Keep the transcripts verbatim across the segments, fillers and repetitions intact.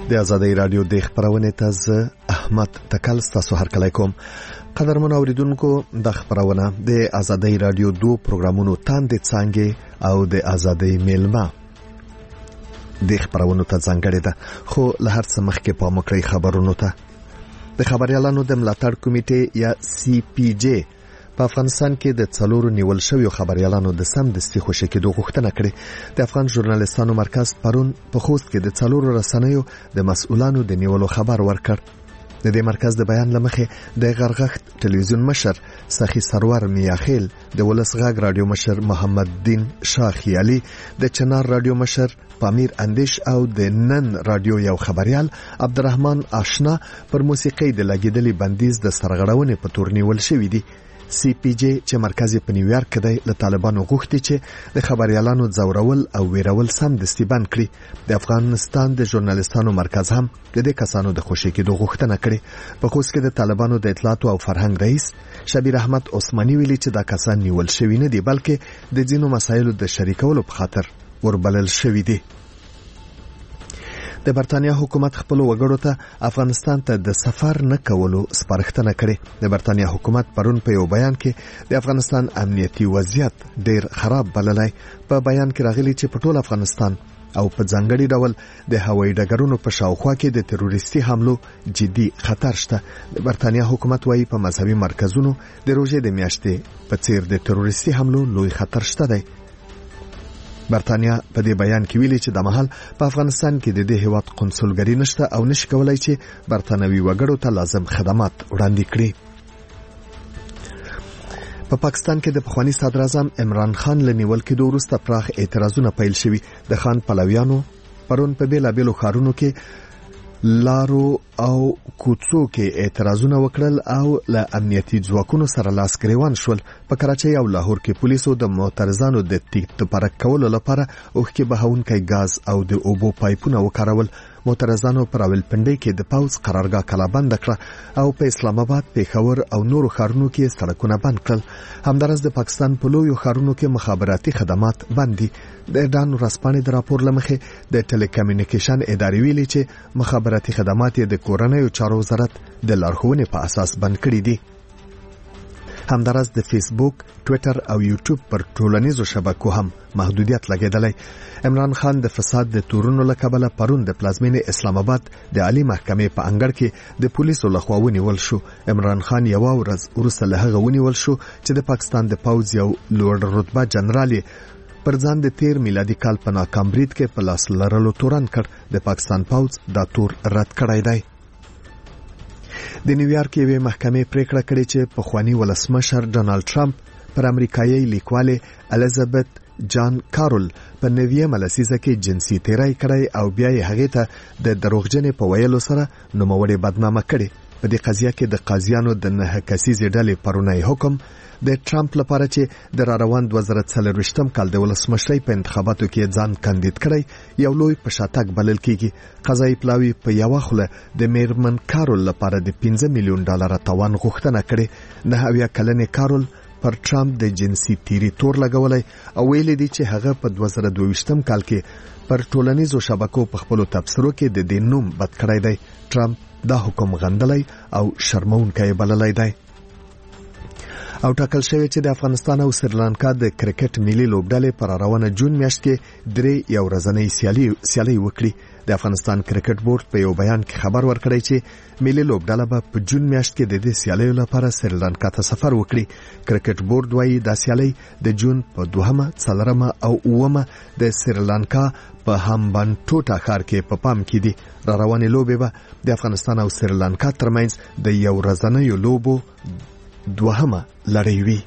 د آزادۍ رادیو د خبرونه تاز احمد تکل تاسو هر کله کوم قدرمن اوریدونکو د خبرونه د آزادۍ رادیو دو پروګرامونو تاند څنګه او د آزادۍ میلمه د خبرونو ته څنګه ده خو له هر څه مخکې په مکرې خبرونو ته د خبريالانو د ملاتړ کمیټې یا سی پی جی په افغانستان کې د څلورو نیول شویو خبريالانو د سم دستي خوشي کېدو غوښتنه کړې. د افغان ژورنالیستانو مرکز پرون په خوست کې د څلورو رسنیو د مسؤلانو د نیولو خبر ورکړ. د دې مرکز د بیان لمخې د غرغښت ټلویزیون مشر سخی سرور میاخیل، د ولس غږ رادیو مشر محمد دین شاه خیالي، د چنار رادیو مشر پامیر اندیش او د نن رادیو یو خبريال عبدالرحمن آشنا پر موسیقي د لګیدلې بندیز د سرغړونې په تور نیول شوې دي. سی پی جی چې مرکز په نیویارک کې دی له طالبانو غوښتي چې د خبريالانو ځورول او ویرول سم دستي بند کړي. د افغانستان د ژورنالیستانو مرکز هم د دې کسانو د خوشي کېدو غوښتنه کړې. په خوست کې د طالبانو د اطلاعات او فرهنګ رئیس شبیر احمد عثماني ویلي چې دا کسان نیول شوي نه دي بلکې د ځینو مسایلو د شریکولو په خاطر وربلل شوي دي. د برتانیا حکومت خپل وګړو ته افغانستان ته د سفر نه کولو سپارښتنه کړې. د برتانیا حکومت پرون په یو بیان کې د افغانستان امنیتي وضعیت ډیر خراب بللی. په بیان کې راغلي چې په ټول افغانستان او په ځانګړي ډول د هوایي ډګرونو په شاوخوا کې د تروریستي حملو جدي خطر شته. د برتانیا حکومت وايي په مذهبي مرکزونو د روژې د میاشتې په څیر د تروریستي حملو لوی خطر شته دی. برتانیا په دې بیان کې ویلي چې د مهال په افغانستان کې د دې هیواد قونسلګری نشته او نشي کولای چې برتانوي وګړو ته لازم خدمات وړاندې کړي. په پاکستان کې د پخوانی صدر اعظم عمران خان لنیول کې د وروسته پراخ اعتراضونه پیل شوي. د خان پلویانو پرون په بیلابیلو ښارونو کې لارو او کوڅو کې اعتراضونه وکړل او له امنیتي ځواکونو سره لاس ګریوان شول. په کراچۍ او لاهور کې پولیسو د معترضانو د ټیکټ پرک کولو لپاره اوښکې بهونکي غاز او د اوبو پایپونه وکارول. معترضانو پر راولپنډۍ کې د پاوځ قرارګاه کلابند کړه او په اسلام آباد، پېښور او نورو ښارونو کې سړکونه بند کړل. همدارس د پاکستان په لویو ښارونو کې مخابراتي خدمات بند دي. د ایران ورځپاڼې د راپور لمخې د ټیلیکمیونیکیشن ادارې ویلي چې مخابراتي خدمات د کورنیو چارو وزارت د لارښوونې په اساس بند کړي دي. همدارس د فیسبوک، ټویټر او یوټیوب پر ټولنیزو شبکو هم محدودیت لګیدلی. عمران خان د فساد د تورونو له کبله پرون د پلازمینې اسلام آباد د عالی محکمې په انګړ کې د پولیسو لخوا ونیول شو. عمران خان یو ورځ وروسته له هغه ونیول شو چې د پاکستان د پوځ یو لوړ رتبه جنرال پر ځان د تیر میلادي کال په ناکام برید کې په لاس لرلو تورن کړ. د پاکستان پوځ دا تور رد کړی دی. د نیویارک یوې محکمې پریکړه کړې چې پخوانی ولسمشر ډونالد ټرمپ پر امریکایي لیکواله الیزابت جان کارول په نویمه لسیزه کې جنسي تیری کړی او بیا یې هغې ته د دروغجنې په ویلو سره نوموړې بدنامه کړې. په دې قضیه کې د قاضیانو د نه کسیزې ډلې پرونی حکم د ټرمپ لپاره چې د راروان دوه زره څلوېښتم کال د ولسمشرۍ په انتخاباتو کې ځان کاندید کړی یو لوی پشاتګ بلل کیږي. قضایي پلاوي په یوه خوله د میرمن کارول لپاره د پنځه میلیون ډالر تاوان غوښتنه کړې. نه اویا کلنې کارول پر ټرمپ د جنسي تیری تور لګولای او ویلي دي چې هغه په دوه زره دوه ویشتم کال کې پر ټولنیزو شبکو په خپلو تبصرو کې د دې نوم بد کړی دی. ټرمپ دا حکم غندلی او شرمونکی بللی دی. او ټاکل شوی چې د افغانستان او سریلانکا د کرکټ ملي لوبډلې پر روانه جون میاشت کې درې یو ورځنۍ سیالي سیالي وکړي. د افغانستان کرکټ بورډ په یو بیان کې خبر ورکړی چې ملي لوبډله به په جون میاشت کې د دې سیالیو لپاره سریلانکا ته سفر وکړي. کرکټ بورډ وايي دا سیالي د جون په دوهمه، څلورمه او اوومه د سریلانکا په هامبانټوټا ښار کې په پام کې دي. را روانې لوبې به د افغانستان او سریلانکا ترمنځ د یو ورځنیو لوبو دوهمه لړۍ وي.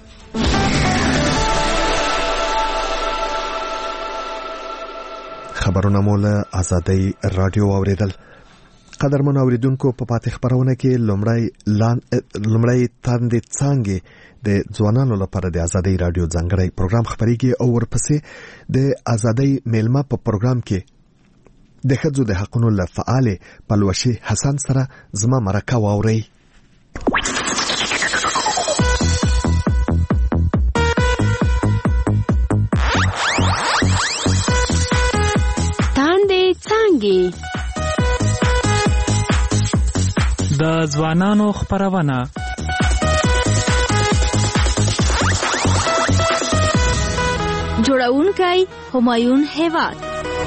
خبرونه مو له آزادۍ رادیو اوریدل. قدرمن اوریدونکو په پاتې خبرونه کې لومړی لان لومړی تاندې څنګه د ځوانانو لپاره د آزادۍ رادیو ځانګړی پروګرام خبريږي او ورپسې د آزادۍ میلمه په پروګرام کې د ښځو د حقوقو له فعال پلوشي حسن سره زما مرکه واوري. تاندې څنګه د ځوانانو خپرونه. جوړونکی همایون هیواد.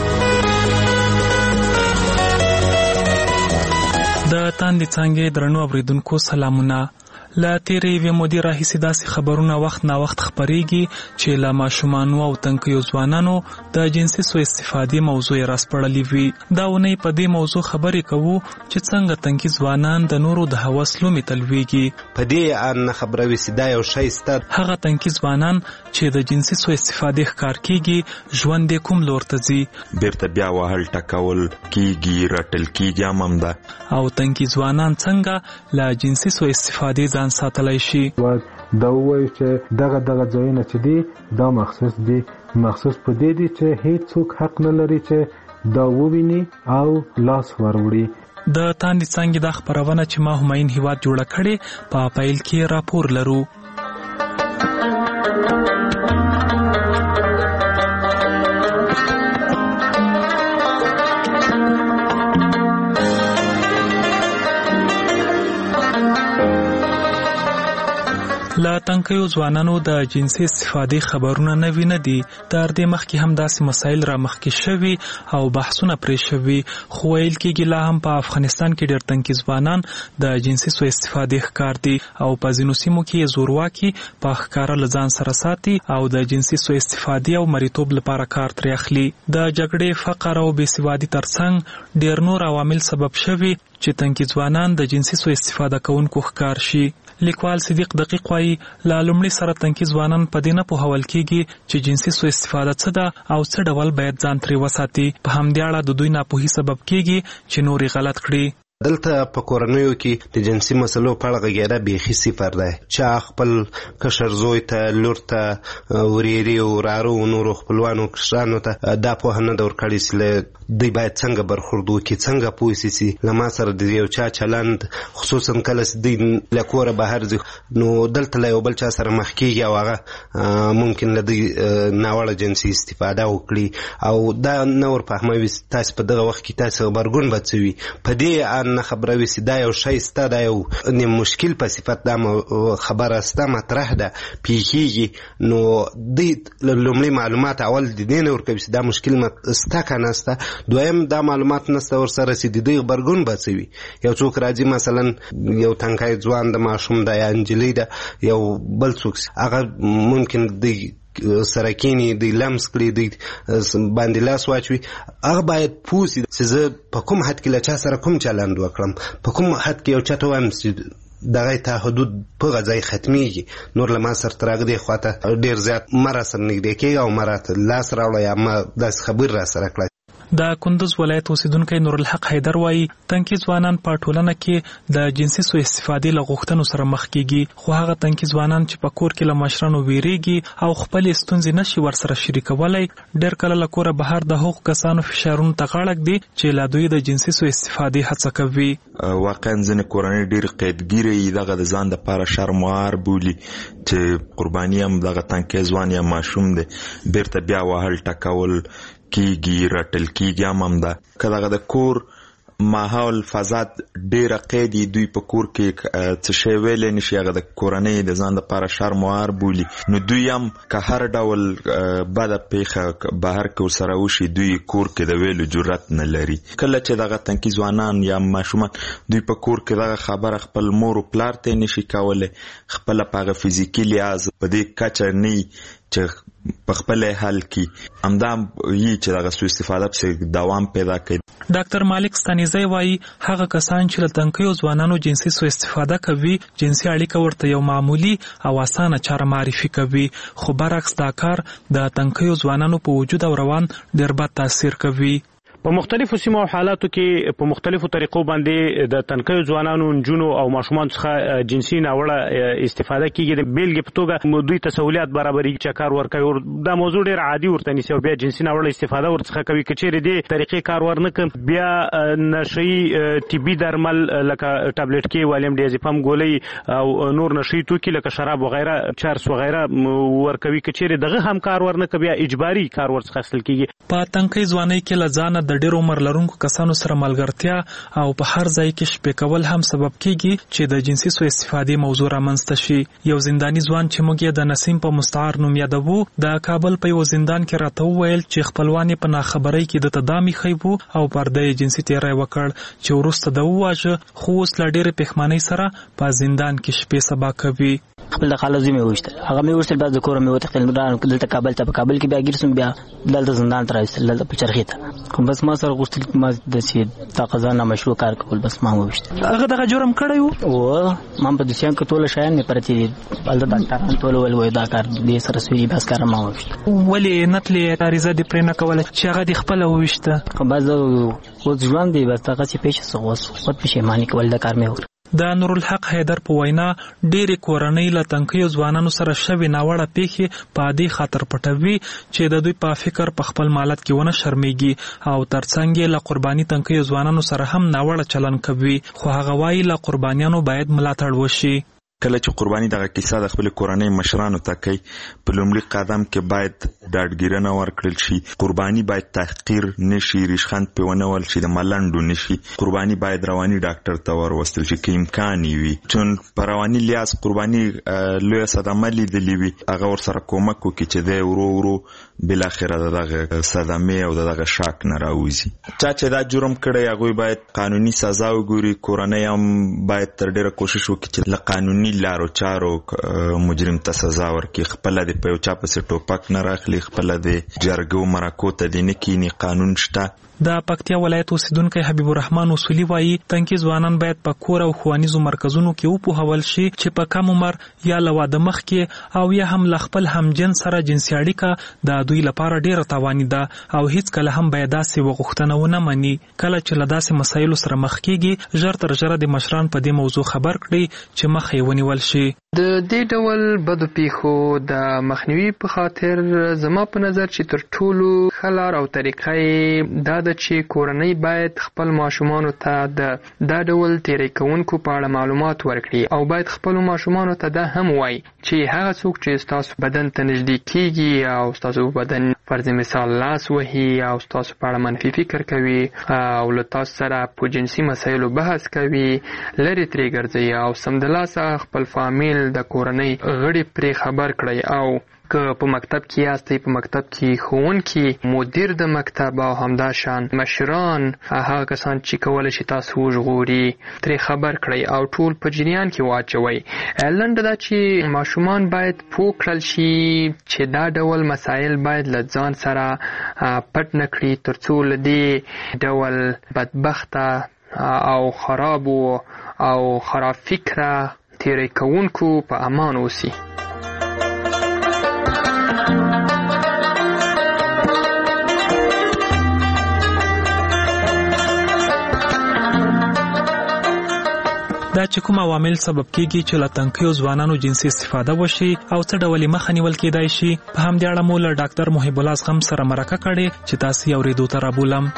د تاندې څنګه درنو اوریدونکو سلامونه. لا تیرې وی مودې راهیسې داسې خبرونه وخت نا وخت خبرېږي چې لا ماشومانو او تنکیو ځوانانو د جنسي سوء استفادې موضوع راسپړلې وي. دا ونې په دې موضوع خبرې کوو چې څنګه تنکي ځوانان د نورو د هوس لومې تلويږي. په دې ان خبره وسیدا یو شی ستر هغه تنکي ځوانان چې د جنسي سوء استفادې ښکار کیږي ژوند کوم لور ته ځي، بیرته بیا وهل ټکول کیږي، رټل کیږي هم ده. او تنکي ځوانان څنګه لا جنسي سوء استفادې ځان ساتلای شي. دا وایي چې دغه دغه ځایونه چې دي دا مخصوص دي مخصوص په دې دي چې هیڅ څوک حق نه لري چې دا وویني او لاس وروړي. د تاندې څنګه د خبرونه چې ما همایون هیواد جوړه کړي په پایل کې راپور لرو. لا تنکیو ځوانانو د جنسي استفادې خبرونه نه ویني دي. تر دې مخکې هم داسې مسایل را مخکې شوي او بحثونه پرې شوي، خو ویل کېږي لا هم په افغانستان کې ډېر تنکي ځوانان د جنسي سوء استفادې ښکار دي او په ځینو سیمو کې زورواکي په ښکاره له ځان سره ساتي او د جنسي سوء استفادې او مریتوب لپاره کار ترې اخلي. د جګړې، فقر او بېسوادي ترڅنګ ډېر نور عوامل سبب شوي چې تنکي ځوانان د جنسي سوء استفاده کوونکو ښکار شي. لیکوال صدیق دقیق وايي لا لومړی سره تنکي ځوانان په دې نه پوهول کېږي چې جنسي سوء استفاده څه ده او څه ډول باید ځان ترې وساتي. په همدې اړه د دوی ناپوهي سبب کېږي چې نورې غلط کړي. دلته په کورنیو کې د جنسي مسلو په اړه غږېدا بیخي صفر دی. چا خپل کشر زوی ته، لور ته، وريري او ورارو نورو خپلوانو کشرانو ته دا پوهه نه در کړې چې دوی باید څنګه برخورد وکړي، څنګه پوه شي چې له ما سره د یو چا چلند خصوصا کله چې دوی له کوره بهر ځي نو دلته له یو بل چا سره مخ کېږي او هغه ممکن له دوی ناوړه جنسي استفاده وکړي او دا نه ورفهموي تاسو په دغه وخت کې تاسو غبرګون به څه وي. په دې نه خبره وسی دا یو شی ستا دا یو مشکل په صفت دا خبره ستا مطرح ده پیښیږي نو د لومړي معلومات اول د دې نه ورکوي چې دا مشکل ستا کنه ستا، دویم دا معلومات نسته ورسره چې د دې غبرګون بچوي. یو څوک راځي مثلا یو تنکای ځوان د ماشوم د یا انجلی ده یو بل څوک هغه ممکن د سرکینی دی لمس کړی دی باندې لاس واچوي، هغه باید پوسی چې زه په کوم حد کې له چا سره کوم چلند وکړم، په کوم حد کې یو چاته وایم چې دغه ته حدود په غځای ختميږي، نور له ما سره ترغدي خواته ډیر زیات مره سره نږدې کېږي او مره لاس راوړی یا ما داس خبر را سره کړی. د کندوز ولایت اوسیدونکو نورالحق حیدر وايي تنکي ځوانان په ټولنه کې د جنسي سوء استفادې له غوښتنو سره مخ کېږي، خو هغه تنکي ځوانان چې په کور کې له مشرانو ویریږي او خپل ستونزې نشي ورسره شریکولای ډېر کله له کوره بهر د حقوق کسانو فشارونو ته غاړه ږدي چې لا دوی د جنسي سوء استفادې هڅه کوي. واقعا ځینې کورنۍ ډېر قیدګیرې دغه د ځان دپاره شرموار بولي چې قرباني هم دغه تنکي ځوان یا ماشوم دی بیرته بیا وهل ټکول کیږي، رټل کیږي هم ده. که دغه د کور ماحول فضا ډېره قیدي دوی په کور کې څه شی ویلی نشي هغه د کورنۍ د ځان دپاره شرموار بولي نو دوی هم که هر ډول بده پیښه بهر کې ورسره وشي دوی کور کې د ویلو جرأت نه لري. کله چې دغه تنکي ځوانان یا ماشومان دوی په کور کې دغه خبره خپل مور او پلار ته نشي کولی، خپله په هغه فزیکي لحاظ په دې کچه نه چې په خپل حل کې همدا یي چې دغه سوء استفاده پسې دوام پیدا کوي. ډاکټر مالک ستانیزی وايي هغه کسان چې له تنکیو ځوانانو جنسي سوء استفاده کوي جنسي اړیکه ورته یو معمولی او اسانه چاره معرفي کوي، خو برعکس دا کار د تنکیو ځوانانو په وجود او روان ډېر بد تاثیر کوي. په مختلفو سیمو او حالاتو کې په مختلفو طریقو باندې د تنکیو ځوانانو، نجونو او ماشومان څخه جنسي ناوړه استفاده کیږي. د بیلګې په توګه دوی ته سہولیات برابرېږي چې کار ورکوي، دا موضوع ډېر عادي ورته نیسي او بیا جنسي ناوړه استفاده ورڅخه کوي. که چیرې دې طریقې کار ورنه کړي بیا نشي طبي درمل لکه ټابلیټ والیم ډیازیپام ګولۍ او نور نشي توکي لکه شراب وغیره چرس وغیره ورکوي. که چیرې دغه هم کار ورنه کړي بیا اجباري کار ورڅخه اخیستل کیږي. په تنکي ځوانۍ کې لزانه د ډېر عمر لرونکو کسانو سره ملګرتیا او په هر ځای کې شپې کول هم سبب کیږي چې د جنسي سوء استفادې موضوع رامنځته شي. یو زنداني ځوان چې موږ یې د نسیم په مستعار نوم یادوو د کابل په یو زندان کې راته وویل چې خپلوان یې په ناخبرۍ کې د تدامي خیبو او پرده یې جنسي تیری وکړ چې وروسته د وواژه خو اوس له ډېرې پښیمانۍ سره په زندان کې شپې سبا کوي. خپل خالو زمي وشته هغه مې ورسره بعد کور مې وته خپل دلته کابل ته په کابل کې بیا ګرځم بیا دلته زندان تر راځل دلته په چرخی ته کوم بس ما سره غوښتل ما د سي تقاضا نه مشروع کار کول بس ما وشته هغه دغه جرم کړی وو ما په دسیان کې ټول شایان مې پرتی بل د ډاکټر ټول ول وای دا کار دې سره سوي بس کار ما وشته ولې نتلې عریضه دې پرې نه کوله چې هغه دې خپل وشته خو بس او ځوان دی بس هغه چې پېښه سوس خو پښیمانی کول دا کار مې وکړ. د نورالحق حیدر په وینا ډېرې کورنۍ له تنکیو ځوانانو سره شوې ناوړه پیښې په عادي خاطر پټوي چې د دوی په فکر په خپل مالت کې ونه شرمېږي او ترڅنګ یې له قرباني تنکیو ځوانانو سره هم ناوړه چلن کوي خو هغه وایي له قربانیانو باید ملاتړ وشي. کله چې قرباني دغه کیسه د خپل کورنۍ مشرانو ته کوي په لومړي قدم کې باید ډاډګیرنه ورکړل شي. قرباني باید تحقیر نشي ریشخند په ونول شي د ملنډو نشي. قرباني باید رواني ډاکټر ته وروستل شي کې امکان وي چون په رواني لیاس قرباني لوی صدمه لیدلې وي هغه ورسره کومک وکړي چې د ورو ورو بل اخره دغه صدمه او دغه شاک نه راوځي. چا چې دا جرم کړی هغه باید قانوني سزا وګوري. کورنۍ هم باید تر ډیره کوشش وکړي چې له قانوني لارو چارو مجرم ته سزا ورکړي. خپل د په چا پسې ټوپک نه راخلي خپل د جرګو مرکو ته د نکینی قانون شته. د پکتیا ولایت اوسیدونکو حبیب الرحمن اصولي وایي تنکي ځوانان باید په کور او ښوونیزو مرکزونو کې وپوهول شي چې په کم عمر یا له واده مخکې او یا هم له خپل همجنس سره جنسي اړیکه د دوی لپاره ډیره تاواني ده او هیڅ کله هم باید داسې وغوښتنه ونه مني. کله چې له داسې مسایلو سره مخ کیږي ژر تر ژره د مشران په دې موضوع خبر کړي چې مخ یې ونیول شي. د دې ډول بدو پیښو د مخنیوي په خاطر زما په نظر چې تر ټولو ښه لار او طریقه دا ده چې کورنۍ باید خپل ماشومانو ته د دا ډول تیری کوونکو په اړه معلومات ورکړي او باید خپل ماشومانو ته دا هم وایي چې هغه څوک چې ستاسو بدن ته نږدې کیږي او ستاسو بدن فرض مثال لاس وهي او ستاسو په اړه منفي فکر کوي او له تاسو سره په جنسي مسایلو بحث کوي لرې ترې ګرځئ او سمدلاسه خپل فامیل د کورنۍ غړي پرې خبر کړئ او که په مکتب کې یاستئ په مکتب کې ښوونکي مدیر د مکتب او همدا شان مشران هغه کسان چې کولی شي تاسو وژغوري ترې خبر کړئ او ټول په جریان کې واچوئ. لنډه دا چې ماشومان باید پوه کړل شي چې دا ډول مسایل باید له ځان سره پټ نه کړي تر څو له دې ډول بدبخته او خرابو او خراب فکره تیری کوونکو په امان اوسي. دا چې کوم عوامل سبب کیږي چې له تنکیو ځوانانو جنسي استفاده وشي او څه ډول مخه نیول کېدای شي په همدې اړه مو له ډاکټر محب الله زغم سره مرکه کړې چې تاسو یې اورېدو ته رابولم.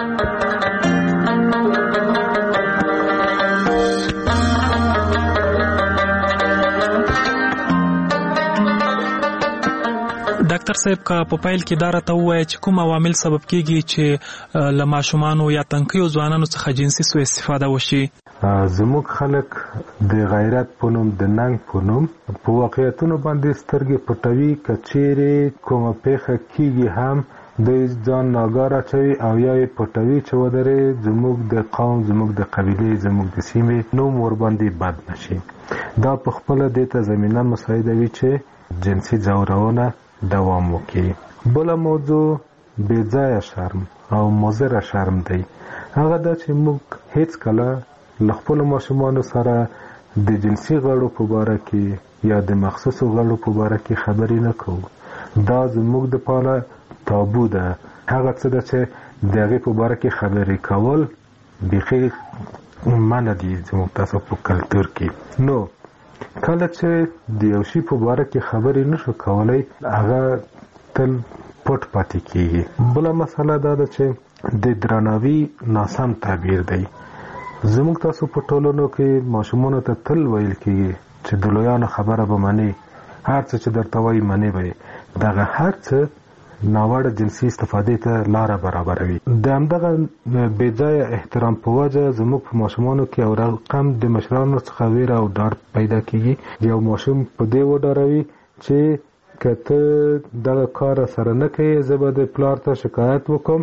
ډاکټر صاحب کا په پایل کې دا راته ووایي چې کوم عوامل سبب کیږي چې له ماشومانو یا تنکیو ځوانانو څخه جنسي سوء استفاده وشي. زموږ خلک د غیرت په نوم د ننګ په نوم په واقعیتونو باندې سترګې پټوي. که چیرې کومه پیښه کیږي هم د ځان ناګاره اچوي او یا یې پټوي چې ودرې زموږ د قوم زموږ د قبیلې زموږ د سیمې نوم ورباندې بد نشي. دا په خپله دې ته زمینه مساعده وي چې جنسي ځورونه دوام وکړي. بله موضوع بې ځایه شرم او مضره شرم دی. هغه دا چې موږ هیڅ کله له خپلو ماشومانو سره د جنسي غړو په باره کې یا د مخصوصو غړو په باره کې خبرې نه کوو. دا زموږ دپاره تابو ده. هغه څه ده چې د هغې په باره کې خبرې کول بیخي منع دي زموږ تاسو په کلتور کې. نو کله چې د یو شي په باره کې خبرې نشو کولی هغه تل پټ پاتې کېږي. بله مسله دا ده چې د درناوي ناسم تعبیر دی. زموږ تاسو په ټولنو کې ماشومانو ته تل ویل کېږي چې د لویانو خبره به منې، هر څه چې درته وایي منې به یې. دغه هر څه ناوړه جنسي استفادې ته لار برابروي. د همدغه بې ځایه احترام په وجه زموږ په ماشومانو کې یو رقم د مشرانو څخه ویره او ډار پیدا کیږي. یو ماشوم په دې وډاروي چې که ته دغه کار سره نه کوې زه به د پلار ته شکایت وکړم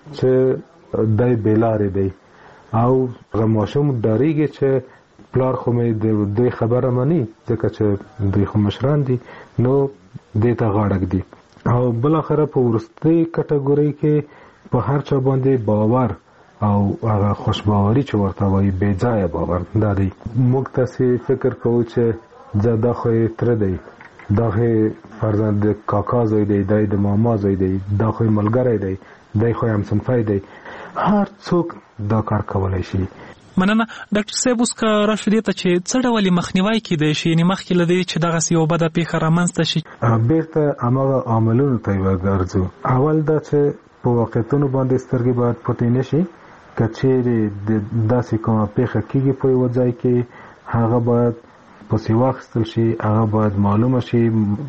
چې دی بېلارې دی، او هغه ماشوم ډارېږي چې پلار خو مې د دوی خبره مني ځکه چې دوی خو مشران دي، نو دې ته غاړه ږدي. او بالاخره په وروستۍ کټګورۍ کې په هر چا باندې باور او هغه خوشباوري چې ورته وایي بې ځایه باور دا دی. موږ تاسې فکر کوو چې زه دا خو یې تره دی، دا خو فرضاً د کاکا زوی دی، دی د ماما زوی دی، دا خو ملګری دی، دی خو همصنفی دی. هر څوک دا کار کولی شي. مننه ډاکټر صاحب. اوس که راشو دې ته چې څه ډول مخنیوی کیدای شي، یعنې مخکې له دې چې دغسې یو بده پیښه رامنځته شي؟ بیرته هماغه عاملونو ته یې ورګرځو. اول دا چې په واقعیتونو باندې سترګې باید پټې نه شي. که چیرې داسې کومه پیښه کیږي په یوه ځای کې، هغه باید پسې واخیستل شي، هغه باید معلومه شي،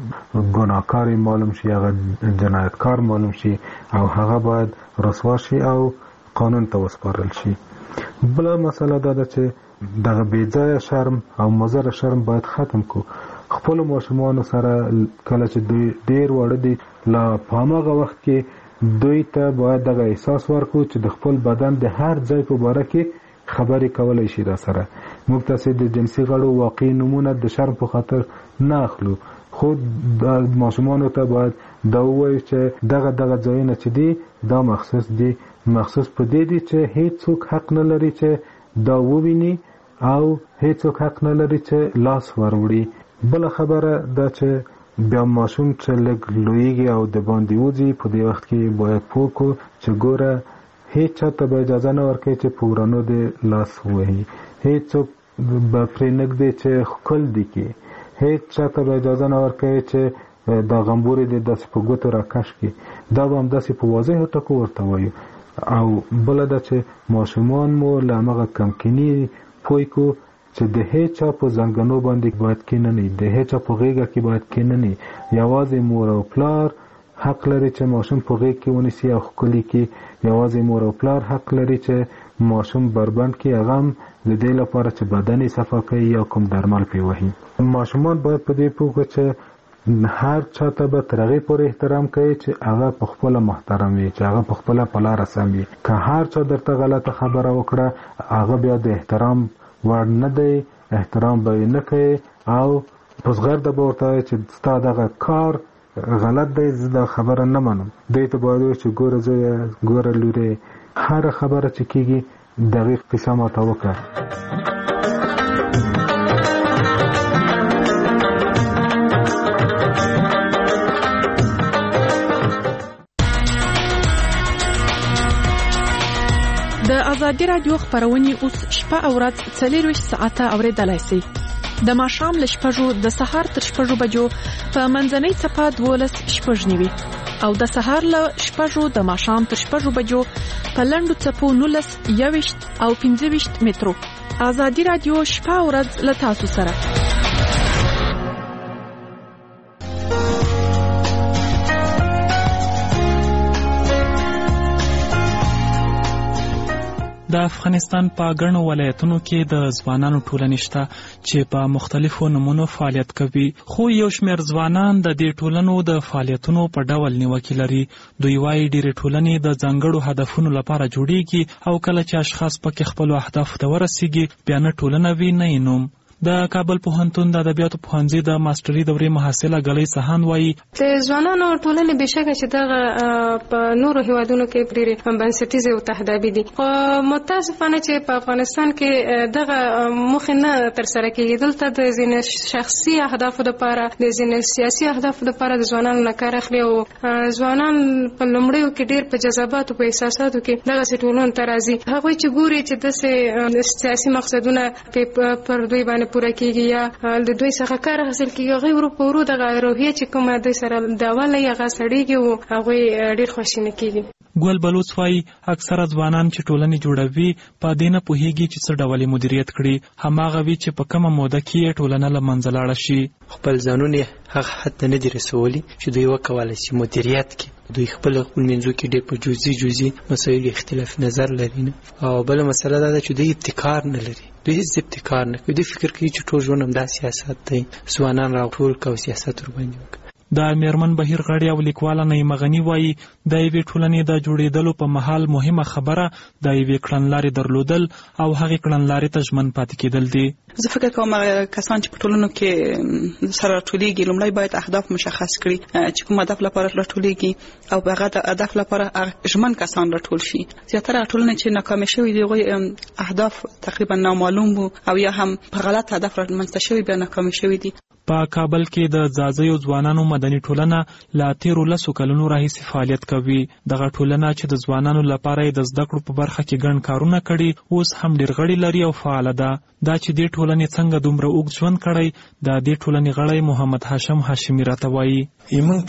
ګناهکار معلوم شي، هغه جنایتکار معلوم شي، او هغه باید رسوا شي او قانون ته وسپارل شي. بله مسله دا ده چې دغه بې ځایه شرم او مضر شرم باید ختم کو. خپلو ماشومانو سره کله چې دوی ډېر واړه دي، لا په هماغه وخت کې دوی ته باید دغه احساس ورکړو چې د خپل بدن د هر ځای په باره کې خبرې کولی شي را سره. موږ تاسې د جنسي غړو واقعي نومونه د شرم په خاطر نه اخلو، خو د ماشومانو ته باید دا ووایو چې دغه دغه ځایونه چې دي دا مخصوص دي، مخصوص په دې دي چې هیڅوک حق نه لري چې دا وویني او هیڅوک حق نه لري چې لاس وروړي. بله خبره دا چې بیا ماشوم چې لږ لویږي او د باندې وځي، په دې وخت کې باید پوه کړو چې ګوره هیڅ چا ته به اجازه نه ورکوي چې په ورانو دې لاس ووهي، هیڅوک به پرې نږدې چې ښکل دي کړي، هیڅ چا ته به اجازه نه ورکوي چې دا غمبورې دې داسې په ګوتو راکش کړي. دا به همداسې په واضحو ټکو ورته وایو. او بله ده چې ماشومان مو له همغه کمکیني پوه کړو چې د هیڅ چا په زنګنو باندې باید کېنني، د هیڅ چا په غېږه کې باید کېنني. یوازې مور او پلار حق لري چې ماشوم په غېږ کې ونیسي او ښکلي کړي. یوازې مور او پلار حق لري چې ماشوم بربند کړي، هغه هم د دې لپاره چې بدن یې صفا کوي یا کوم درمل پرې وهي. ماشومان باید په دې پوه کړي چې هر چا ته به تر هغې پورې احترام کوي چې هغه په خپله محترم وي، چې هغه په خپله په لاره سم وي. که هر چا درته غلطه خبره وکړه، هغه بیا د احترام وړ نه دی، احترام به یې نه کوي او په زغرده به ورته وایي چې ستا دغه کار غلط دی، زه دا خبره نه منم. دوی ته باید وایي چې ګوره زویه، ګوره لورې، هره خبره چې کېږي دقیق قصه ماته وکړه. د ازادي راډیو خبرونه اوس شپه او ورځ څلورویشت ساعته اوریدلای شئ. د ماښام له شپږو د سهار تر شپږو بجو په منځنۍ څپه دولس شپږ نیوي او د سهار له شپږو د ماښام تر شپږو بجو په لنډو څپو نولس یویشت او پنځه ویشت مترو. ازادي راډیو شپه او ورځ له تاسو سره. د افغانستان په ګڼو ولایتونو کې د ځوانانو ټولنې شته چې په مختلفو نمونو فعالیت کوي، خو یو شمېر ځوانان د دې ټولنو د فعالیتونو په ډول نیوکې لري. دوی وايي ډېرې ټولنې د ځانګړو هدفونو لپاره جوړیږي او کله چې اشخاص پکې خپلو اهدافو ته ورسیږي بیا نه ټولنه وي نه یې نوم. د کابل پوهنتون د ادبیاتو پوهنځي د ماستري دورې محصله ګلۍ سهان وايي د ځوانانو ټولنې بشکه چې دغه په نورو هیوادونو کې ډېرې بنسټیزې او تهدابي دي، خو متاسفانه چې په افغانستان کې دغه موخې نه ترسره کېږي. دلته د ځینې شخصي اهدافو دپاره، د ځینې سیاسي اهدافو دپاره د ځوانانو نه کار اخلي او ځوانان په لومړیو کې ډېر په جذباتو په احساساتو کې دغسې ټولنو ته راځي. هغوی چې ګوري چې داسې سیاسي مقصدونه پر دوی باندې پوره کېږي یا د دوی څخه کار حاصل کېږي، هغوی ورو په ورو دغه روحیه چې کومه دوی سره د اوله یې هغه سړېږي او هغوی ډېر خواشینه کېږي. ګل بلوڅ وايي اکثره ځوانان چې ټولنې جوړوي په دې نه پوهېږي چې څه ډول مدیریت کړي، هماغه وي چې په کومه موده کې یې ټولنه له منځه لاړه شي. خپل ځانونه هغه حد ته نه دي رسولي چې دوی وکولی شي مدیریت کړي. دوی خپل خپل منځو کې ډېر په جزئي جزئي مسایل اختلاف نظر لري نه. او بل مسله دا ده چې دوی ابتکار نه لري، دوی هیڅ ابتکار نه کوي. دوی فکر کوي چې ټول ژوند همدا سیاست دی، ځوانان راټول کوي سیاست ورباندې وکړي. د میرمن بهیر غړي او لیکواله نعیمه غنی وایي د یوې ټولنې د جوړېدلو په مهال مهمه خبره د یوې کړنلارې درلودل او هغې کړنلارې ته ژمن پاتې کېدل دي. زه فکر کوم کسان چې په ټولنو کې سره راټولېږي لومړی باید اهداف مشخص کړي چې کوم هدف لپاره راټولېږي او په هغه هدف لپاره ژمن کسان راټول شي. زیاتره ټولنې چې ناکامې شوي دي هغوی اهداف تقریبا نامعلوم وو او یا هم په غلط هدف رامنځته شوي بیا ناکامې شوي دي. په کابل کې د ځاځیو ځوانانو مدني ټولنه لا تیرو لسو کلونو راهیسې فعالیت کوي. دغه ټولنه چې د ځوانانو لپاره یې د زده کړو په برخه کې ګڼ کارونه کړي اوس هم ډېر غړي لري او فعاله ده. دا چې دې ټولنې څنګه دومره اوږد ژوند کړی د دې ټولنې غړی محمد هاشم هاشمي راته وایي. موږ